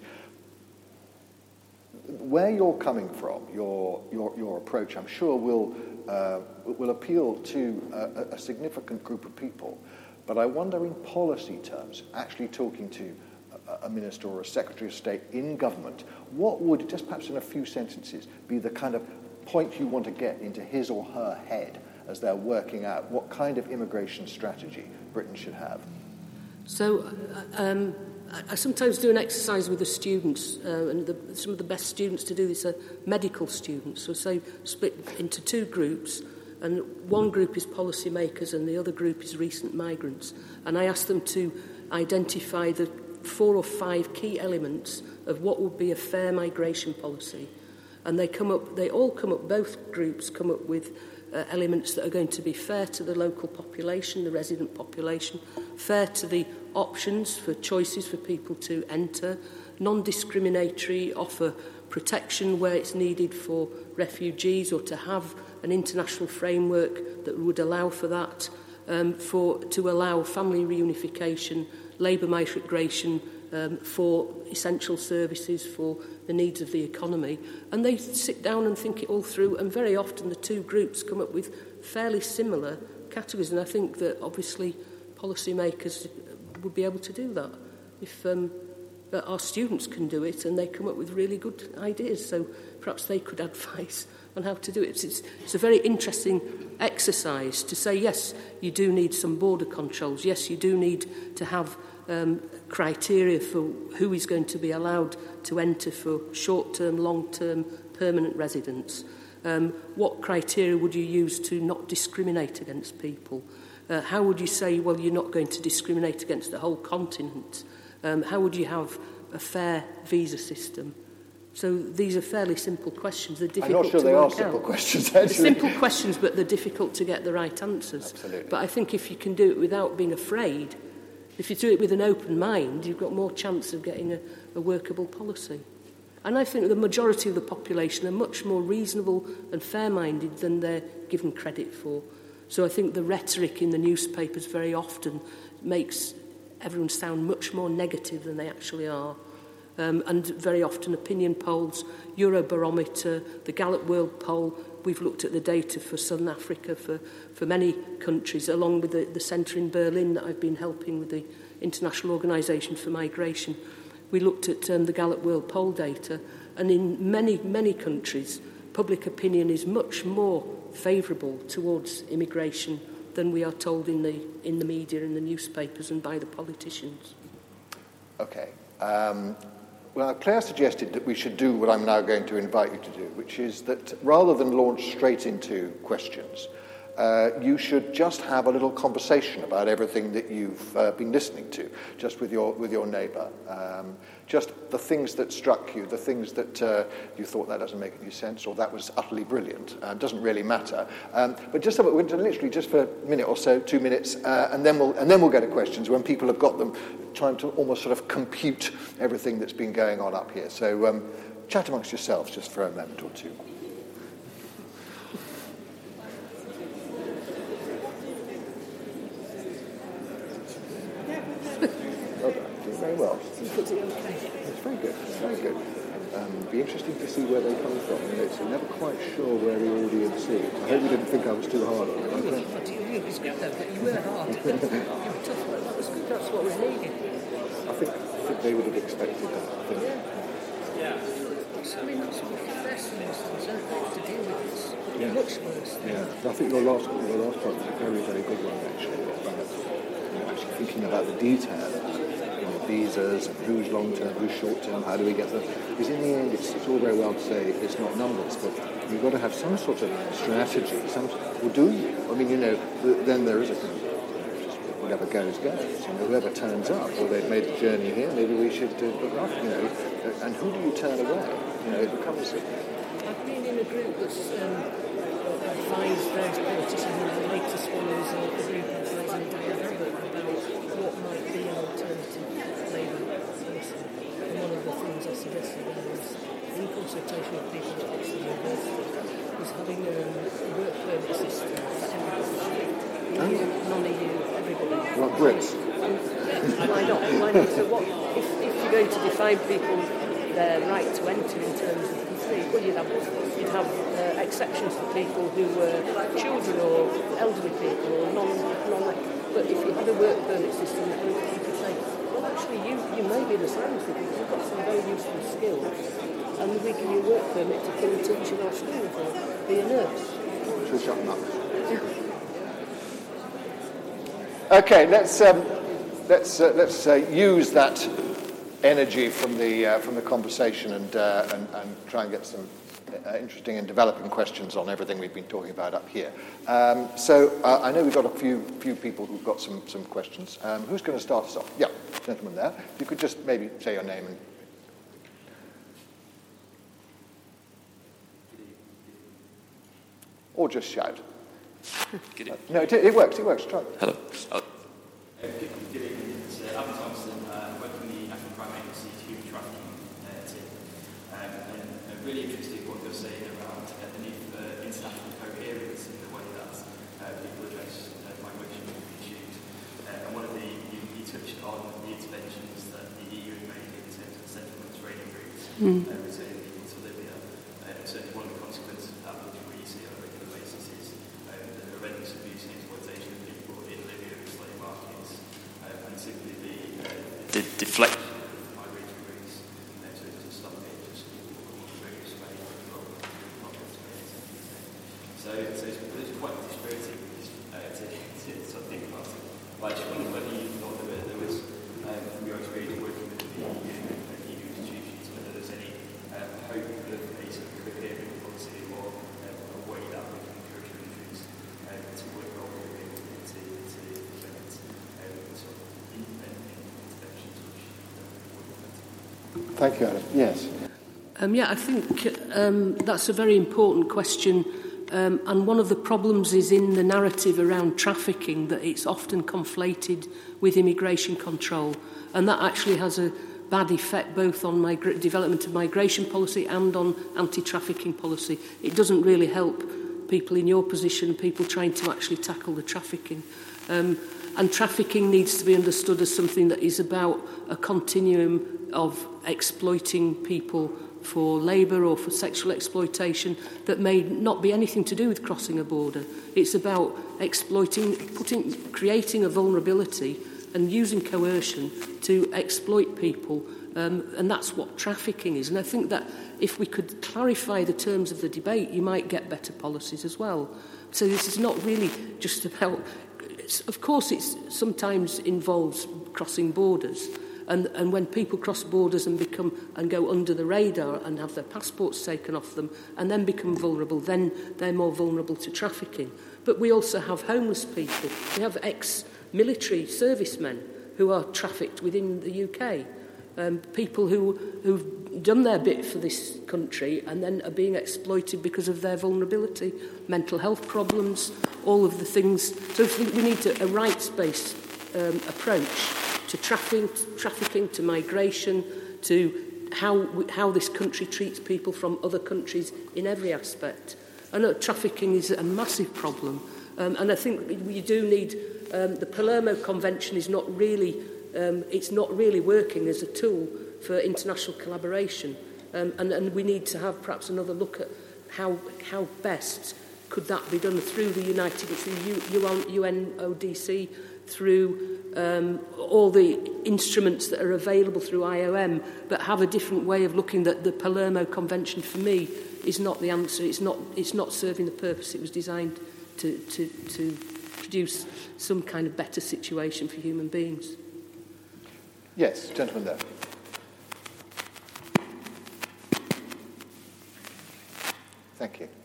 Where you're coming from, your, your, your approach, I'm sure, will, uh, will appeal to a, a significant group of people. But I wonder, in policy terms, actually talking to a, a minister or a secretary of state in government, what would, just perhaps in a few sentences, be the kind of point you want to get into his or her head as they're working out what kind of immigration strategy Britain should have? So um, I sometimes do an exercise with the students, uh, and the, some of the best students to do this are medical students. So say split into two groups. And one group is policymakers and the other group is recent migrants. And I asked them to identify the four or five key elements of what would be a fair migration policy. And they come up, they all come up, both groups come up with uh, elements that are going to be fair to the local population, the resident population, fair to the options for choices for people to enter, non-discriminatory, offer protection where it's needed for refugees or to have an international framework that would allow for that, um, for to allow family reunification, labour migration, um, for essential services, for the needs of the economy. And they sit down and think it all through, and very often the two groups come up with fairly similar categories. And I think that obviously policymakers would be able to do that if um, our students can do it and they come up with really good ideas. So perhaps they could advise on how to do it. It's, it's a very interesting exercise to say, yes, you do need some border controls. Yes, you do need to have um, criteria for who is going to be allowed to enter for short-term, long-term, permanent residence. Um, what criteria would you use to not discriminate against people? Uh, how would you say, well, you're not going to discriminate against the whole continent? Um, how would you have a fair visa system? So these are fairly simple questions. They're difficult I'm not sure to they are work simple out. questions, actually. They're simple questions, but they're difficult to get the right answers. Absolutely. But I think if you can do it without being afraid, if you do it with an open mind, you've got more chance of getting a, a workable policy. And I think the majority of the population are much more reasonable and fair-minded than they're given credit for. So I think the rhetoric in the newspapers very often makes everyone sound much more negative than they actually are. Um, and very often opinion polls, Eurobarometer, the Gallup World Poll, we've looked at the data for Southern Africa, for, for many countries, along with the, the centre in Berlin that I've been helping with the International Organisation for Migration. We looked at um, the Gallup World Poll data, and in many, many countries, public opinion is much more favourable towards immigration than we are told in the, in the media, in the newspapers and by the politicians. Okay. Um, well, Claire suggested that we should do what I'm now going to invite you to do, which is that rather than launch straight into questions, uh, you should just have a little conversation about everything that you've uh, been listening to, just with your with your neighbour. Um, just the things that struck you, the things that uh, you thought that doesn't make any sense, or that was utterly brilliant. Uh, doesn't really matter. Um, but just about, literally just for a minute or so, two minutes, uh, and then we'll and then we'll go to questions when people have got them, trying to almost sort of compute everything that's been going on up here. So um, chat amongst yourselves just for a moment or two. Very well. It's very good. It's very good. Um, be interesting to see where they come from. You know, so you're never quite sure where the audience is. I hope you didn't think I was too hard on it. Okay. It was good though, but you were hard. You were tough, but that was good. That's what was needed. I think, I think they would have expected that. I think. Yeah. Yeah. I mean, that's what the first things to deal with this. Yeah. Much worse. Yeah. I think your last, your last point was a very, very good one, actually. About, you know, actually thinking about the detail. Visas and who's long-term, who's short-term, how do we get them? Because in the end, it's, it's all very well to say it's not numbers, but you've got to have some sort of strategy. Some, well, do you? I mean, you know, the, then there is a whatever goes, goes. You know, whoever turns up, or they've made a journey here, maybe we should uh, look after, you know, and who do you turn away? You know, it becomes... I've been in a group that's um, finds various politicians, and the latest one is uh, a group of raising a dialogue about what might be an alternative Labour policy. And one of the things I suggested there was, in consultation with people at Oxford University, was having a work permit system for everybody. E U, non-E U, everybody. Like Brits? And, yeah, why not? Why not? So what, if, if you're going to define people their right to enter in terms of the three, well, you'd have, you'd have uh, exceptions for people who were children or elderly people or non, non but if you had a work permit system, you could say, well, actually, you, you may be the science people, you've got some very useful skills, and we give you a work permit to come and teach in our schools or be a nurse. So shut them up. Okay, let's um, let's uh, let's uh, use that energy from the uh, from the conversation and, uh, and and try and get some uh, interesting and developing questions on everything we've been talking about up here. Um, so uh, I know we've got a few few people who've got some some questions. Um, who's going to start us off? Yeah, gentleman there. If you could just maybe say your name and. Or just shout. Good Uh, no, it, it works. It works. Try. Hello. Oh. Uh, good, good evening. It's uh, Alan Thompson, uh, working in the National Crime Agency's Human Trafficking uh, team. Um, and I'm really interested in what you're saying around uh, the need for international coherence in the way that uh, people address uh, migration issues. Uh, and one of the, you, you touched on the interventions that the the E U has made in terms of settlement trading routes, Mm. uh, returning people to Libya. Uh, and certainly one of the consequences of that, which we see on a regular basis, is um, the horrendous abuse and exploitation of people in Libya and slave markets, um, and simply the, uh, the deflection of migratory routes, uh, so it doesn't stop it, just people through Spain or not go to Spain. So, so it's, it's quite dispiriting uh, to, to sort of think about it. But I just wondered whether you thought that there was, um, from your experience working with the E U and E U institutions, whether there's any um, hope of a sort of coherent policy or um, a way that we can encourage countries um, to work on moving to, to implement um, sort of independent interventions which um, Thank you, Adam. Yes. Um, yeah, I think um, that's a very important question. Um, and one of the problems is in the narrative around trafficking, that it's often conflated with immigration control. And that actually has a bad effect both on migra- development of migration policy and on anti-trafficking policy. It doesn't really help people in your position, people trying to actually tackle the trafficking. Um, and trafficking needs to be understood as something that is about a continuum of exploiting people for labour or for sexual exploitation that may not be anything to do with crossing a border. It's about exploiting, putting, creating a vulnerability and using coercion to exploit people, um, and that's what trafficking is. And I think that if we could clarify the terms of the debate, you might get better policies as well. So this is not really just about... It's, of course, it sometimes involves crossing borders, And, and when people cross borders and become and go under the radar and have their passports taken off them and then become vulnerable, then they're more vulnerable to trafficking. But we also have homeless people. We have ex-military servicemen who are trafficked within the U K. Um, people who, who've done their bit for this country and then are being exploited because of their vulnerability, mental health problems, all of the things. So I think we need to, a rights-based um, approach to trafficking, trafficking, to migration, to how how this country treats people from other countries in every aspect. I know trafficking is a massive problem, um, and I think we do need um, the Palermo Convention is not really um, it's not really working as a tool for international collaboration, um, and, and we need to have perhaps another look at how how best could that be done through the United through U N O D C, through Um, all the instruments that are available through I O M, but have a different way of looking. That the Palermo Convention, for me, is not the answer. It's not. It's not serving the purpose it was designed to to, to produce some kind of better situation for human beings. Yes, gentleman there. Thank you.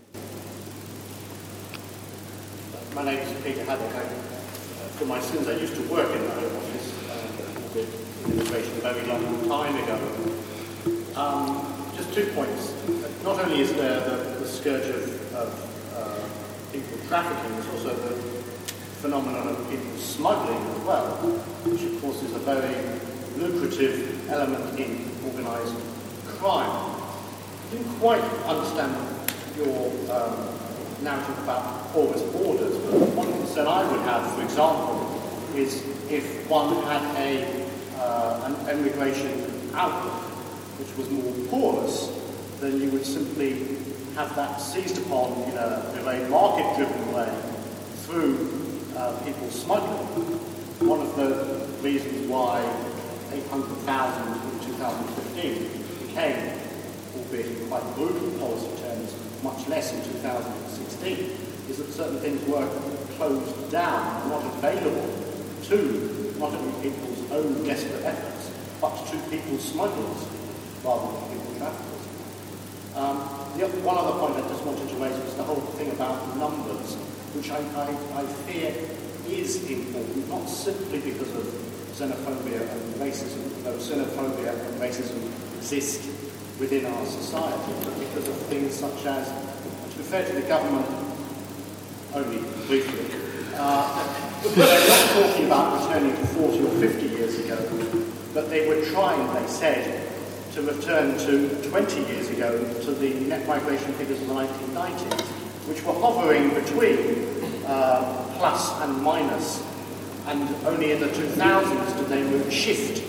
My name is Peter Haddock. I, For my sins, I used to work in the Home Office, uh, with immigration a very long time ago. Um, just two points. Not only is there the, the scourge of, of uh, people trafficking, there's also the phenomenon of people smuggling as well, which of course is a very lucrative element in organised crime. I didn't quite understand your um, narrative about porous borders, but one concern I would have, for example, is if one had a uh, an immigration outlook which was more porous, then you would simply have that seized upon in a, in a very market-driven way through uh, people smuggling. One of the reasons why eight hundred thousand in two thousand fifteen became, albeit in quite brutal policy terms, much less in two thousand sixteen, is that certain things were closed down and not available to not only people's own desperate efforts, but to people smugglers rather than people traffickers. Um, the other, one other point I just wanted to raise was the whole thing about numbers, which I, I, I fear is important, not simply because of xenophobia and racism, though xenophobia and racism exist within our society, but because of things such as, to be fair to the government, only briefly, uh, they're not talking about returning to forty or fifty years ago, but they were trying, they said, to return to twenty years ago to the net migration figures of the nineteen nineties, which were hovering between uh, plus and minus, and only in the two thousands did they move, shift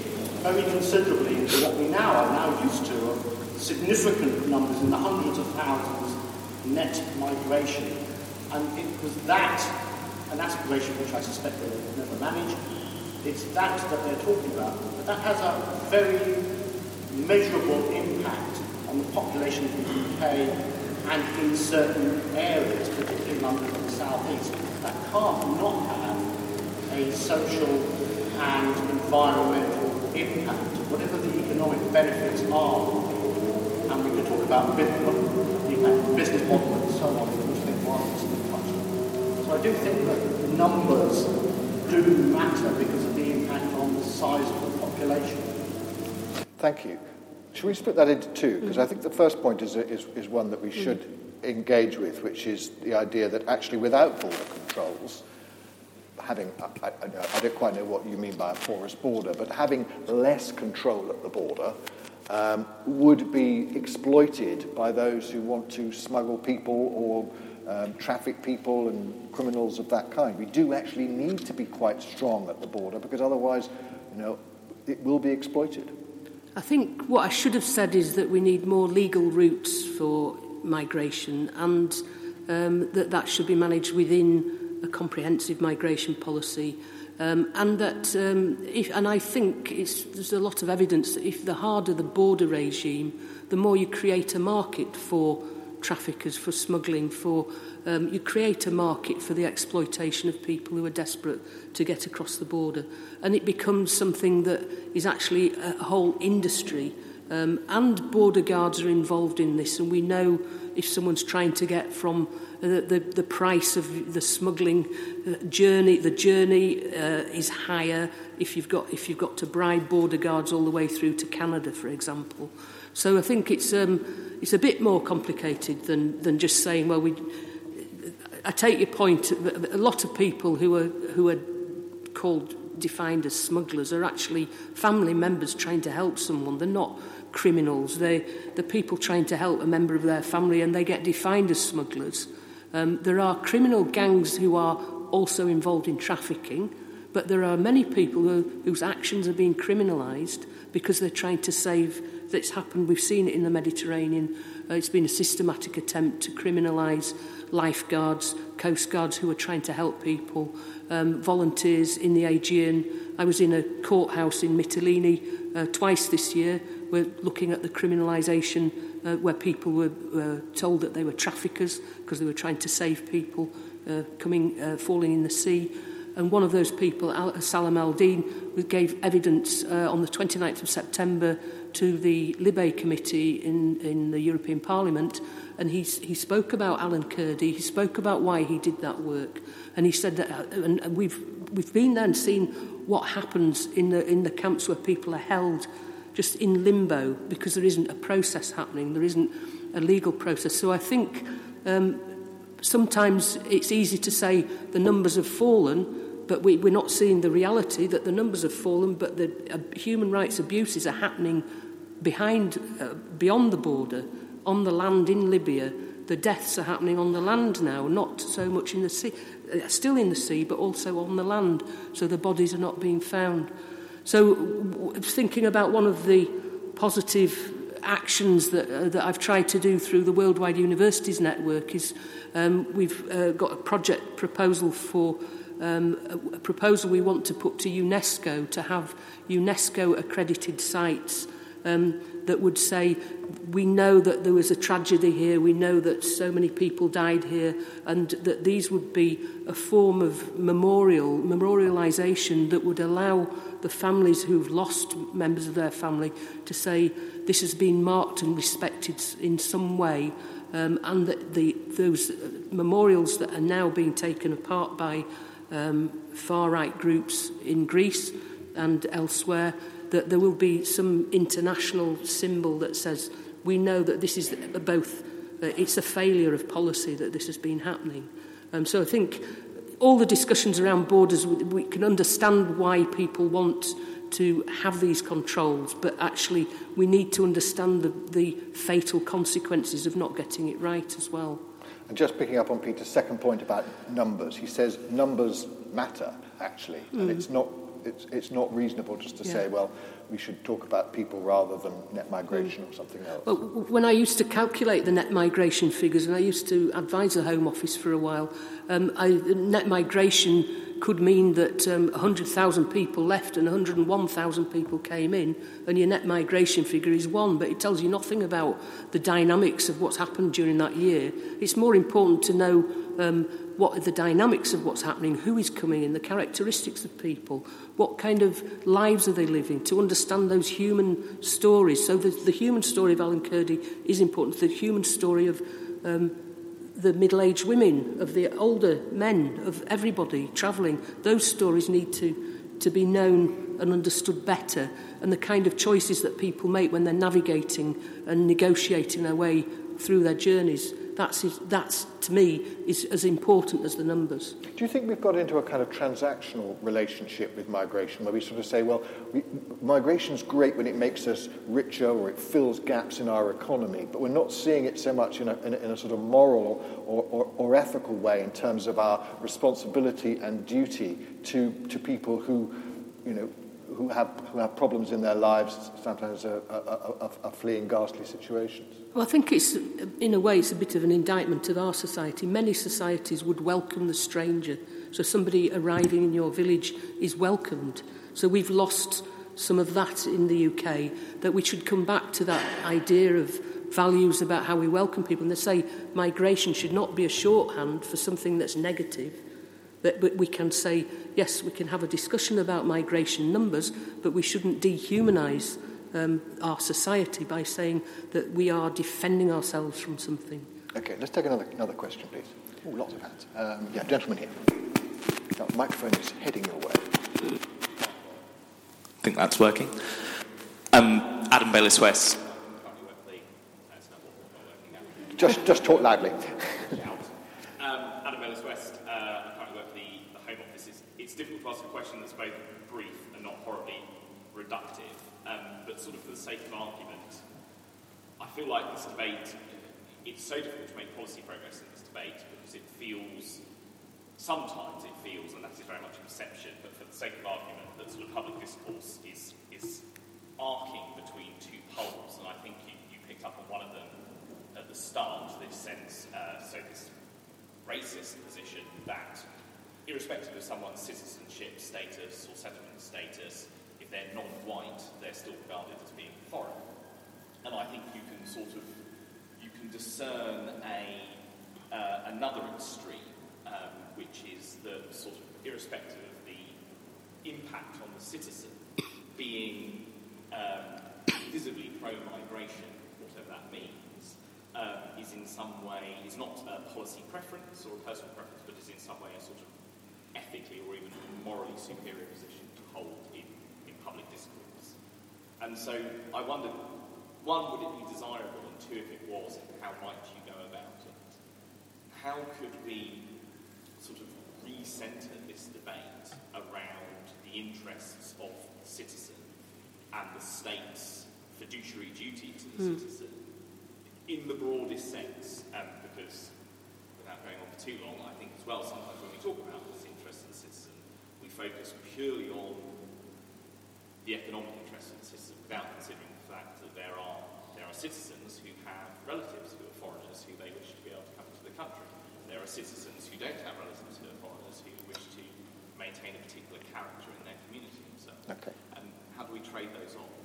very considerably into what we now are now used to, of significant numbers in the hundreds of thousands net migration. And it was that, an aspiration which I suspect they will never manage, it's that that they're talking about. But that has a very measurable impact on the population of the U K and in certain areas, particularly London and the South East. That can't not have a social and environmental impact, whatever the economic benefits are. And we could talk about the impact of business model and so on, which I think Martin's touched on. So I do think that numbers do matter because of the impact on the size of the population. Thank you. Should we split that into two? Because I think the first point is, is, is one that we should engage with, which is the idea that actually without border controls, having, I, I, I don't quite know what you mean by a porous border, but having less control at the border um, would be exploited by those who want to smuggle people or um, traffic people and criminals of that kind. We do actually need to be quite strong at the border because otherwise, you know, it will be exploited. I think what I should have said is that we need more legal routes for migration and um, that that should be managed within a comprehensive migration policy. Um, and that, um, if, and I think it's, there's a lot of evidence that if the harder the border regime, the more you create a market for traffickers, for smuggling, for um, you create a market for the exploitation of people who are desperate to get across the border. And it becomes something that is actually a whole industry. Um, and border guards are involved in this, and we know if someone's trying to get from the, the, the price of the smuggling uh, journey, the journey uh, is higher if you've got if you've got to bribe border guards all the way through to Canada, for example. So I think it's um, it's a bit more complicated than than just saying, well, we. I take your point. A lot of people who are who are called defined as smugglers are actually family members trying to help someone. They're not criminals. They, they're people trying to help a member of their family, and they get defined as smugglers. Um, there are criminal gangs who are also involved in trafficking, but there are many people who, whose actions are being criminalised because they're trying to save. That's happened. We've seen it in the Mediterranean. Uh, it's been a systematic attempt to criminalise lifeguards, coast guards who are trying to help people, um, volunteers in the Aegean. I was in a courthouse in Mytilene uh, twice this year. We're looking at the criminalisation uh, where people were uh, told that they were traffickers because they were trying to save people uh, coming, uh, falling in the sea. And one of those people, Al- Salam al-Din, gave evidence uh, on the twenty-ninth of September to the Libe Committee in, in the European Parliament, and he, he spoke about Alan Kurdi, he spoke about why he did that work, and he said that, uh, and, and we've we've been there and seen what happens in the in the camps where people are held just in limbo because there isn't a process happening, there isn't a legal process. So I think um, sometimes it's easy to say the numbers have fallen, but we, we're not seeing the reality that the numbers have fallen, but the uh, human rights abuses are happening behind, uh, beyond the border, on the land in Libya. The deaths are happening on the land now, not so much in the sea, uh, still in the sea, but also on the land, so the bodies are not being found. So w- thinking about one of the positive actions that, uh, that I've tried to do through the Worldwide Universities Network is um, we've uh, got a project proposal for Um, a, a proposal we want to put to UNESCO to have UNESCO accredited sites um, that would say we know that there was a tragedy here, we know that so many people died here, and that these would be a form of memorial, memorialisation that would allow the families who've lost members of their family to say this has been marked and respected in some way, um, and that the, those memorials that are now being taken apart by Um, far-right groups in Greece and elsewhere, that there will be some international symbol that says we know that this is both, uh, it's a failure of policy that this has been happening. Um, so I think all the discussions around borders, we, we can understand why people want to have these controls, but actually we need to understand the, the fatal consequences of not getting it right as well. And just picking up on Peter's second point about numbers, he says numbers matter, actually, mm. and it's not it's, it's not reasonable just to Yeah. say, well, we should talk about people rather than net migration mm. or something else. Well, when I used to calculate the net migration figures, and I used to advise the Home Office for a while, um, I, net migration could mean that um, one hundred thousand people left and one hundred one thousand people came in, and your net migration figure is one, but it tells you nothing about the dynamics of what's happened during that year. It's more important to know um, what are the dynamics of what's happening, who is coming in, the characteristics of people, what kind of lives are they living, to understand those human stories. So the, the human story of Alan Kurdi is important, the human story of um, the middle-aged women, of the older men, of everybody travelling. Those stories need to, to be known and understood better, and the kind of choices that people make when they're navigating and negotiating their way through their journeys. That's, that's, to me, is as important as the numbers. Do you think we've got into a kind of transactional relationship with migration, where we sort of say, well, we, migration's great when it makes us richer or it fills gaps in our economy, but we're not seeing it so much in a, in a, in a sort of moral or, or, or ethical way in terms of our responsibility and duty to, to people who, you know, who have, who have problems in their lives, sometimes are, are, are, are fleeing ghastly situations? Well, I think it's, in a way, it's a bit of an indictment of our society. Many societies would welcome the stranger. So somebody arriving in your village is welcomed. So we've lost some of that in the U K, that we should come back to that idea of values about how we welcome people. And they say migration should not be a shorthand for something that's negative. But, but we can say, yes, we can have a discussion about migration numbers, but we shouldn't dehumanise um, our society by saying that we are defending ourselves from something. Okay, let's take another another question, please. Oh, lots of hands. Um, yeah, gentleman here. Now, the microphone is heading your way. I think that's working. Um, Adam Bayliss-West. Just, just talk loudly. um, Adam Bayliss-West. Uh, I currently work for the, the Home Office. It's, it's difficult to ask a question that's both brief and not horribly reductive. Um, but sort of for the sake of argument, I feel like this debate, it's so difficult to make policy progress in this debate because it feels, sometimes it feels, and that is very much a perception, but for the sake of argument, that sort of public discourse is, is arcing between two poles, and I think you, you picked up on one of them at the start, this sense, uh, so this racist position that, irrespective of someone's citizenship status or settlement status, if they're non-white, they're still regarded as being foreign. And I think you can sort of, you can discern a uh, another extreme, um, which is the sort of, irrespective of the impact on the citizen, being um, visibly pro-migration, whatever that means, um, is in some way, is not a policy preference or a personal preference, but is in some way a sort of ethically or even morally superior position to hold in public discourse. And so I wonder, one, would it be desirable, and two, if it was, how might you go about it? How could we sort of re-centre this debate around the interests of the citizen and the state's fiduciary duty to the mm. citizen in the broadest sense? Um, because, without going on for too long, I think as well, sometimes when we talk about this interest of the citizen, we focus purely on the economic interests of the citizen without considering the fact that there are there are citizens who have relatives who are foreigners who they wish to be able to come into the country. There are citizens who don't have relatives who are foreigners who wish to maintain a particular character in their community. So, okay. And how do we trade those off?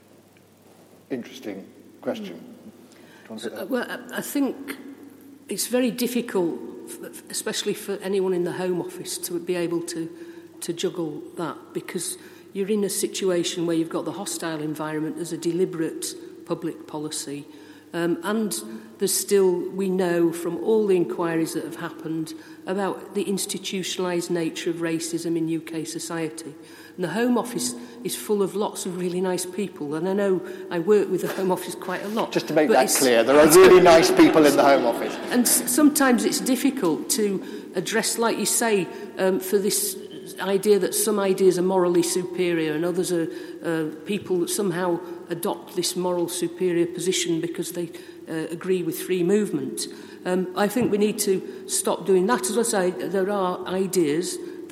Interesting question. Mm. Uh, well, I think it's very difficult, especially for anyone in the Home Office, to be able to, to juggle that, because you're in a situation where you've got the hostile environment as a deliberate public policy. Um, and there's still, we know from all the inquiries that have happened about the institutionalised nature of racism in U K society. And the Home Office is full of lots of really nice people. And I know I work with the Home Office quite a lot. Just to make that clear, there are really nice people in the Home Office. And s- sometimes it's difficult to address, like you say, um, for this idea that some ideas are morally superior and others are uh, people that somehow adopt this moral superior position because they uh, agree with free movement. Um, I think we need to stop doing that. As I say, there are ideas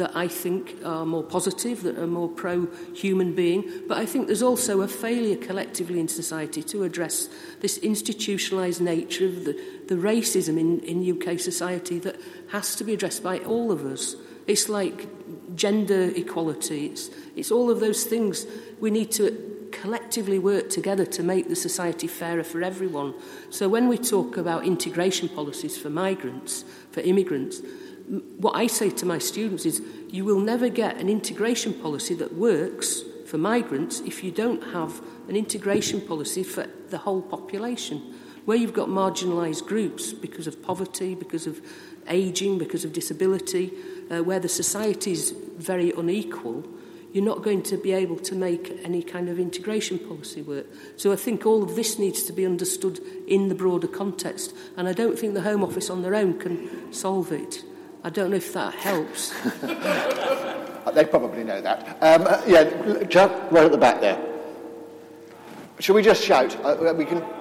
that I think are more positive, that are more pro-human being. But I think there's also a failure collectively in society to address this institutionalised nature of the, the racism in, in U K society that has to be addressed by all of us. It's like gender equality. It's, it's all of those things. We need to collectively work together to make the society fairer for everyone. So when we talk about integration policies for migrants, for immigrants, what I say to my students is you will never get an integration policy that works for migrants if you don't have an integration policy for the whole population. Where you've got marginalised groups because of poverty, because of ageing, because of disability, uh, where the society is very unequal, you're not going to be able to make any kind of integration policy work. So I think all of this needs to be understood in the broader context, and I don't think the Home Office on their own can solve it. I don't know if that helps. They probably know that. Um, uh, yeah, Chuck, right at the back there. Shall we just shout? Uh, we can...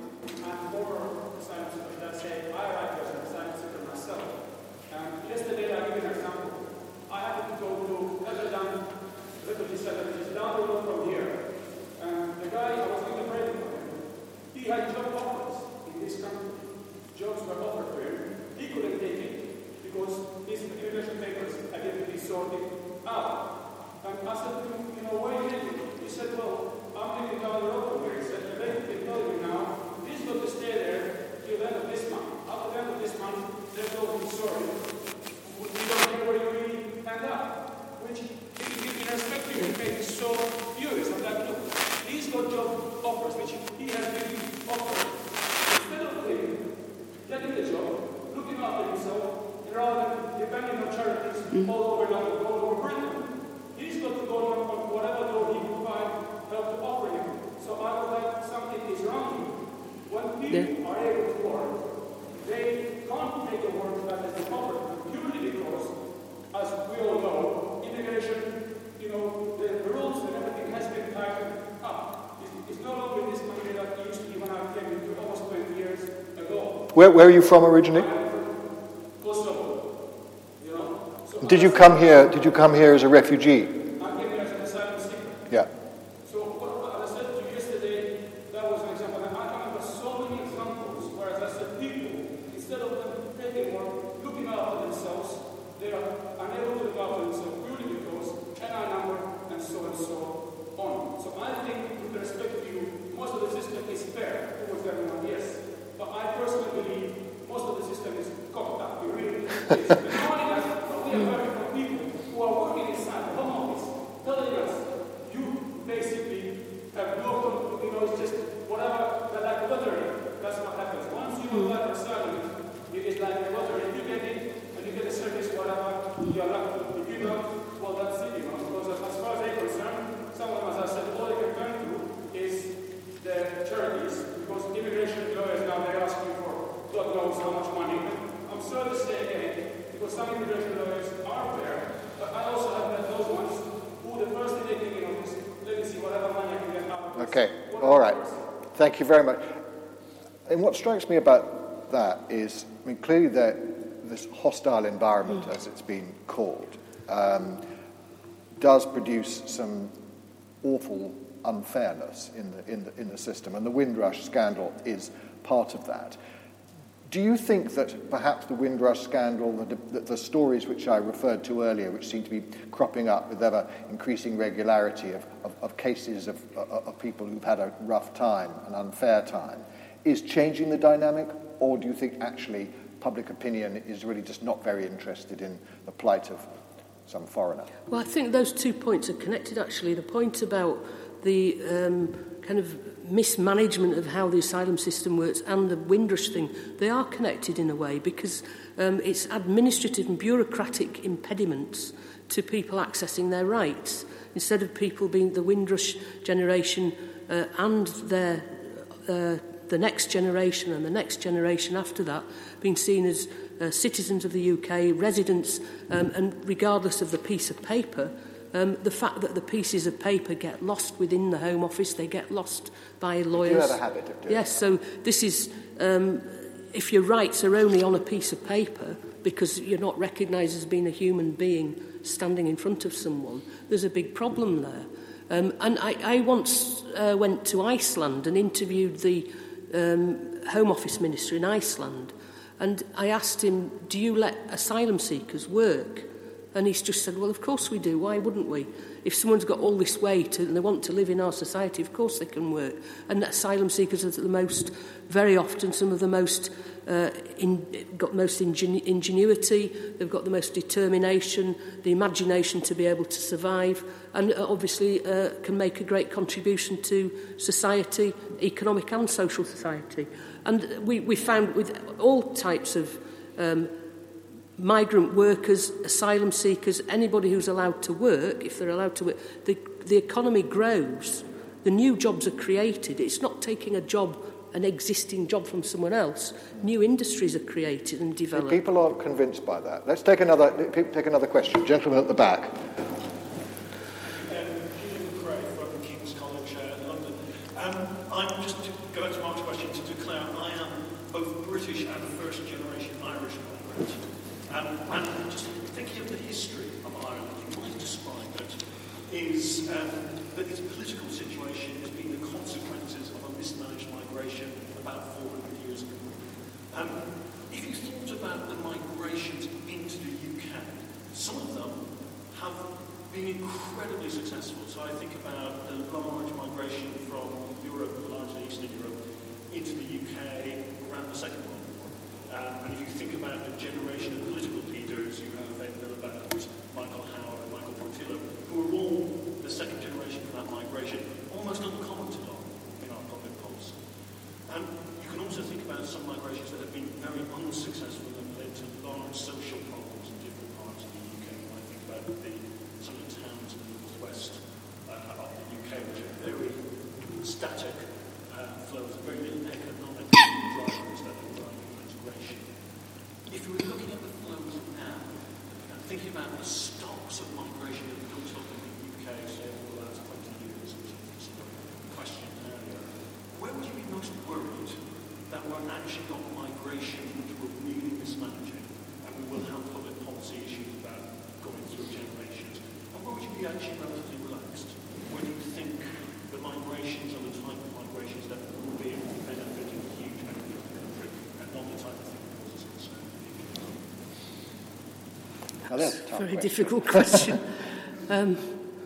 Where, where are you from originally? Kosovo. You know? So did you come here? Did you come here as a refugee? I came here as an asylum seeker. Yeah. So what I said to you yesterday, that was an example. And I can have so many examples where, as I said, people, instead of them taking work, looking after themselves, they are unable to look after themselves purely because N I number and so and so on. So I think, with respect to you, most of the system is fair towards everyone, yes. But I personally believe most of the system is cocked up. It really is. And not only that, but we are hearing from people who are working inside the Home Office telling us, you basically have no control, you know, it's just whatever, like lottery. That's what happens. Once you apply for asylum, it is like a lottery. If you get it, and you get a service, whatever, you're lucky. If you don't, well, that's it, you know. Because as far as I'm concerned, some of them, as I said, all they can turn to is the charities. Because immigration lawyers now, they're asking for God knows how much money. I'm sorry to say again, because some immigration lawyers are there, but I also have met those ones who the first thing they think, you know, is, let me see whatever money I can get out of this. Okay, all right. Thank you very much. And what strikes me about that is, I mean, clearly that this hostile environment, as it's been called, um, does produce some awful unfairness in the, in the in the system, and the Windrush scandal is part of that. Do you think that perhaps the Windrush scandal, the, the, the stories which I referred to earlier, which seem to be cropping up with ever increasing regularity of, of, of cases of, of, of people who've had a rough time, an unfair time, is changing the dynamic, or do you think actually public opinion is really just not very interested in the plight of some foreigner? Well, I think those two points are connected, actually. The point about the um, kind of mismanagement of how the asylum system works and the Windrush thing, they are connected in a way because um, it's administrative and bureaucratic impediments to people accessing their rights. Instead of people being the Windrush generation uh, and their uh, the next generation and the next generation after that being seen as uh, citizens of the U K, residents, um, and regardless of the piece of paper, Um, the fact that the pieces of paper get lost within the Home Office, they get lost by lawyers. You have a habit of doing Yes, so this is, um, if your rights are only on a piece of paper, because you're not recognised as being a human being standing in front of someone, there's a big problem there. Um, and I, I once uh, went to Iceland and interviewed the um, Home Office Minister in Iceland, and I asked him, do you let asylum seekers work? And he's just said, well, of course we do. Why wouldn't we? If someone's got all this weight and they want to live in our society, of course they can work. And asylum seekers are the most, very often, some of the most, uh, in, got most ingen- ingenuity, they've got the most determination, the imagination to be able to survive, and obviously uh, can make a great contribution to society, economic and social society. And we, we found with all types of um, migrant workers, asylum seekers, anybody who's allowed to work, if they're allowed to work, the, the economy grows, the new jobs are created. It's not taking a job, an existing job from someone else. New industries are created and developed. People aren't convinced by that. Let's take another, take another question. Gentleman at the back. Um, I'm just to go back to Mark's question to declare I am both British and first generation Irish migrant. Um, and just thinking of the history of Ireland, you might describe it, is um, that its political situation has been the consequences of a mismanaged migration about four hundred years ago. Um, if you thought about the migrations into the U K, some of them have been incredibly successful. So I think about the large migration from Europe, largely Eastern Europe, into the U K around the Second World War. Um, and if you think about the generation of political leaders, you have Ed Miliband, Michael Howard, and Michael Portillo, who are all the second generation of that migration, almost uncommented on in our public policy. And you can also think about some migrations that have been very unsuccessful and led to large social problems in different parts of the U K. I think about the some of the towns in the northwest uh, of the U K, which are very static uh, flows, very little economic drivers that are driving integration. If we were looking at the flows now and thinking about the stocks of migration that have built up in the U K, say, over the last twenty years, which was a question earlier, where would you be most worried that we're actually got migration which we're really mismanaging, and we will have public policy issues about going through generations? And where would you be actually relatively relaxed? Where do you think the migrations are the type of migrations that will be able to benefit in a huge benefit of the country, and not the type of thing that causes concern? Now that's a tough Very question. difficult question. um,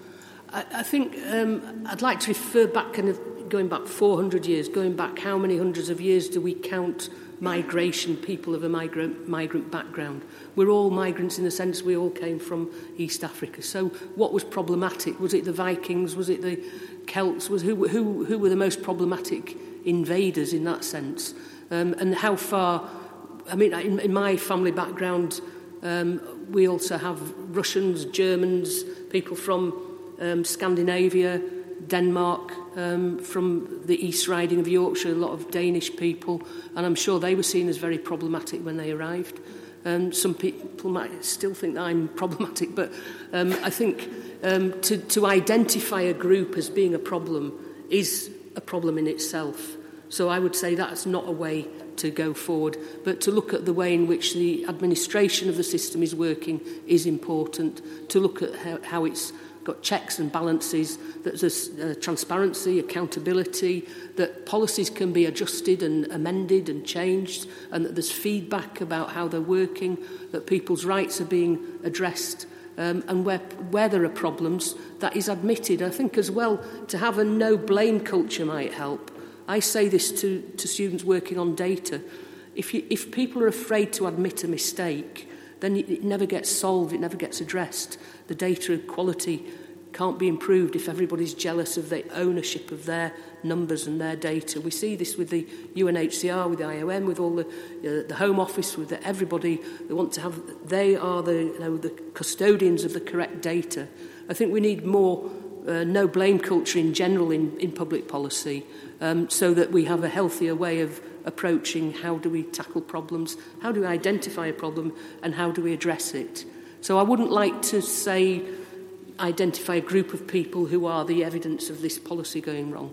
I, I think um, I'd like to refer back, kind of going back four hundred years, going back how many hundreds of years do we count migration, people of a migrant, migrant background? We're all migrants in the sense we all came from East Africa. So what was problematic? Was it the Vikings? Was it the Celts? Was who, who, who were the most problematic invaders in that sense? Um, and how far... I mean, in, in my family background, um, we also have Russians, Germans, people from um, Scandinavia, Denmark, um, from the East Riding of Yorkshire, a lot of Danish people, and I'm sure they were seen as very problematic when they arrived. Um, some people might still think that I'm problematic, but um, I think um, to, to identify a group as being a problem is a problem in itself. So I would say that's not a way to go forward, but to look at the way in which the administration of the system is working is important, to look at how, how it's got checks and balances, that there's uh, transparency, accountability, that policies can be adjusted and amended and changed, and that there's feedback about how they're working, that people's rights are being addressed, um, and where, where there are problems, that is admitted. I think as well, to have a no-blame culture might help. I say this to, to students working on data. If, you, if people are afraid to admit a mistake, then it never gets solved, it never gets addressed. The data quality can't be improved if everybody's jealous of the ownership of their numbers and their data. We see this with the U N H C R, with the I O M, with all the uh, the Home Office, with the, everybody. They want to have. They are the you know, the custodians of the correct data. I think we need more uh, no blame culture in general in, in public policy, um, so that we have a healthier way of approaching how do we tackle problems, how do we identify a problem, and how do we address it. So I wouldn't like to say identify a group of people who are the evidence of this policy going wrong.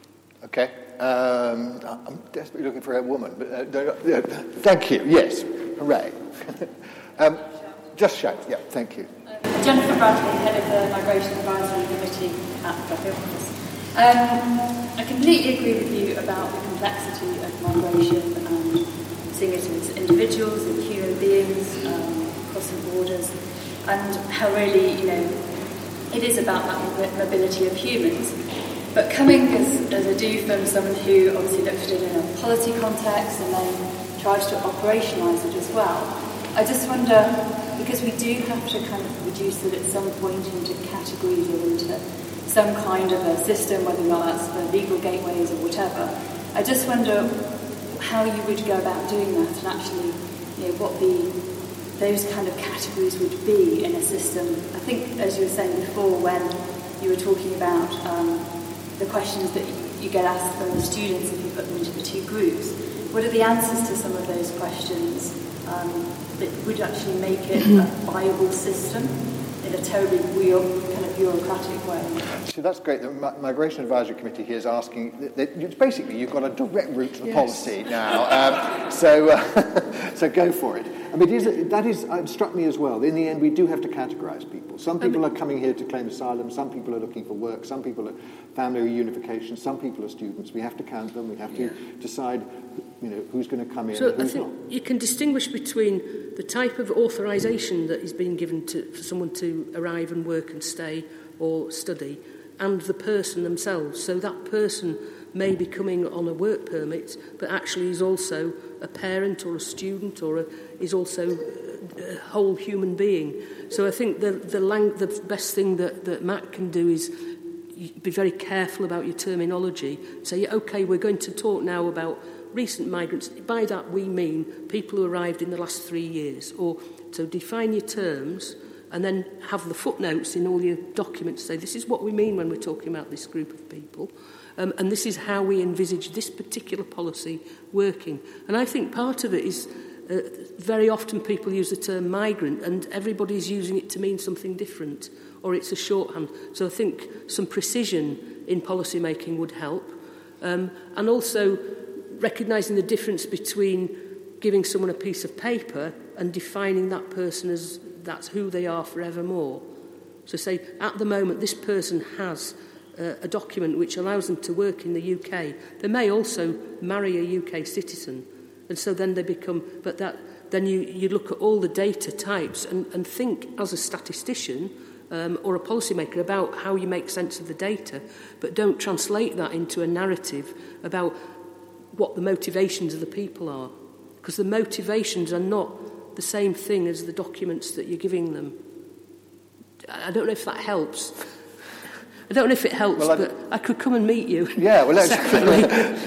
Okay. Um, I'm desperately looking for a woman. But, uh, yeah, thank you. Yes. Hooray. um, just shout. Yeah, thank you. Uh, Jennifer Bradley, head of the Migration Advisory Committee at the Bradley Office. Um, I completely agree with you about the complexity of migration and seeing it as individuals and human beings um, crossing borders, and how really, you know, it is about that mobility of humans. But coming as, as I do from someone who obviously looked at it in a policy context and then tries to operationalise it as well, I just wonder, because we do have to kind of reduce it at some point into categories or into some kind of a system, whether or not that's for legal gateways or whatever, I just wonder how you would go about doing that and actually, you know, what the those kind of categories would be in a system. I think, as you were saying before, when you were talking about um, the questions that you get asked from the students if you put them into the two groups, what are the answers to some of those questions um, that would actually make it a viable system in a terribly real, kind of bureaucratic way? See, that's great. The M- Migration Advisory Committee here is asking, that, that it's basically, you've got a direct route to the Yes. policy now. Um, so, uh, so go for it. I mean, it is, that is, uh, struck me as well. In the end, we do have to categorise people. Some people are coming here to claim asylum, some people are looking for work, some people are family reunification, some people are students. We have to count them, we have to yeah. decide, you know, who's going to come in so and who's I think not. You can distinguish between the type of authorisation that is being given to for someone to arrive and work and stay or study, and the person themselves. So that person may be coming on a work permit, but actually is also a parent or a student or a, is also a whole human being. So I think the the, lang- the best thing that, that Matt can do is be very careful about your terminology. Say, OK, we're going to talk now about recent migrants. By that we mean people who arrived in the last three years. Or so define your terms and then have the footnotes in all your documents. Say, this is what we mean when we're talking about this group of people. Um, and this is how we envisage this particular policy working. And I think part of it is uh, very often people use the term migrant and everybody's using it to mean something different, or it's a shorthand. So I think some precision in policy making would help. Um, and also recognising the difference between giving someone a piece of paper and defining that person as that's who they are forevermore. So say, at the moment, this person has uh, a document which allows them to work in the U K. They may also marry a U K citizen, and so then they become, but that then you, you look at all the data types and, and think as a statistician um, or a policymaker about how you make sense of the data, but don't translate that into a narrative about what the motivations of the people are, because the motivations are not the same thing as the documents that you're giving them. I don't know if that helps. I don't know if it helps, well, but I could come and meet you. Yeah, well, let's separately.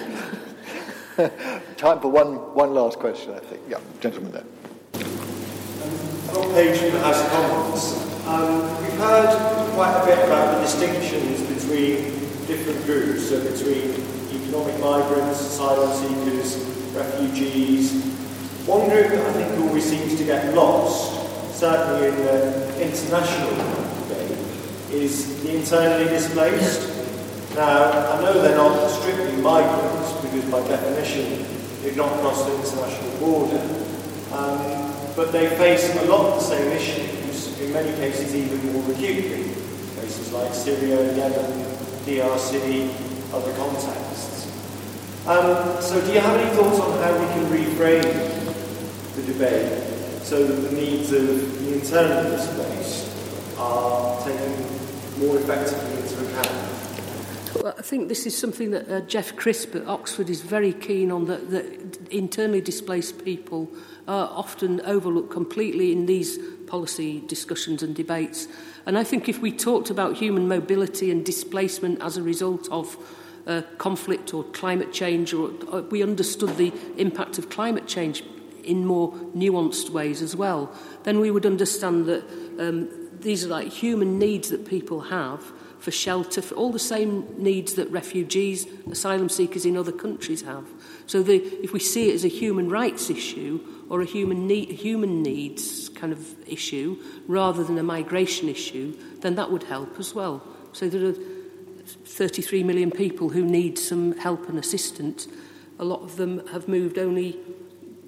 Time for one one last question, I think. Yeah, gentleman there. Um, Rob Page from the House of Commons. Um, we've heard quite a bit about the distinctions between different groups, so between economic migrants, asylum seekers, refugees. One group that I think always seems to get lost, certainly in the international debate, is the internally displaced. Now, I know they're not strictly migrants, because by definition they've not crossed the international border, um, but they face a lot of the same issues, in many cases even more acutely. Places like Syria, Yemen, D R C, other contexts. Um, so do you have any thoughts on how we can reframe the debate so that the needs of the internally displaced are taken more effectively into account? Well, I think this is something that uh, Jeff Crisp at Oxford is very keen on, that, that internally displaced people are often overlooked completely in these policy discussions and debates. And I think if we talked about human mobility and displacement as a result of uh, conflict or climate change, or, or we understood the impact of climate change in more nuanced ways as well, then we would understand that um, these are like human needs that people have for shelter, for all the same needs that refugees, asylum seekers in other countries have. So the, if we see it as a human rights issue or a human, need, human needs kind of issue rather than a migration issue, then that would help as well. So there are thirty-three million people who need some help and assistance. A lot of them have moved only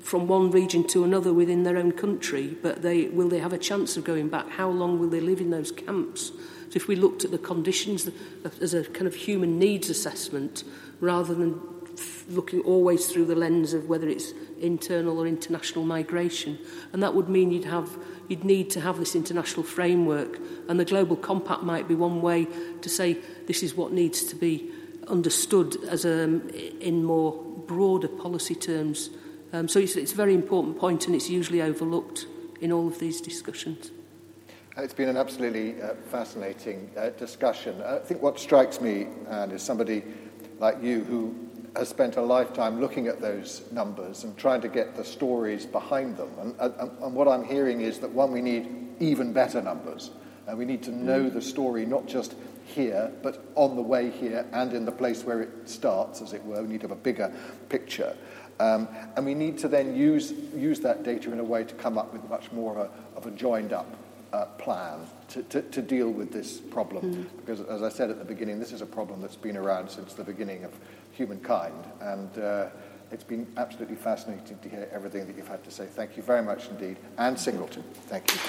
from one region to another within their own country, but they will they have a chance of going back? How long will they live in those camps? So if we looked at the conditions as a kind of human needs assessment, rather than looking always through the lens of whether it's internal or international migration, and that would mean you'd have you'd need to have this international framework, and the Global Compact might be one way to say this is what needs to be understood as a, in more broader policy terms. Um, so it's, it's a very important point, and it's usually overlooked in all of these discussions. It's been an absolutely uh, fascinating uh, discussion. I think what strikes me, and is somebody like you who has spent a lifetime looking at those numbers and trying to get the stories behind them. And, and, and what I'm hearing is that, one, we need even better numbers. And we need to know the story not just here, but on the way here and in the place where it starts, as it were. We need to have a bigger picture. Um, and we need to then use use that data in a way to come up with much more of a, of a joined-up uh, plan to, to, to deal with this problem. Mm. Because, as I said at the beginning, this is a problem that's been around since the beginning of humankind. And uh, it's been absolutely fascinating to hear everything that you've had to say. Thank you very much indeed. Anne Singleton, thank you.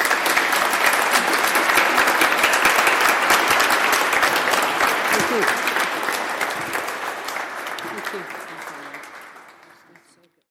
Thank you.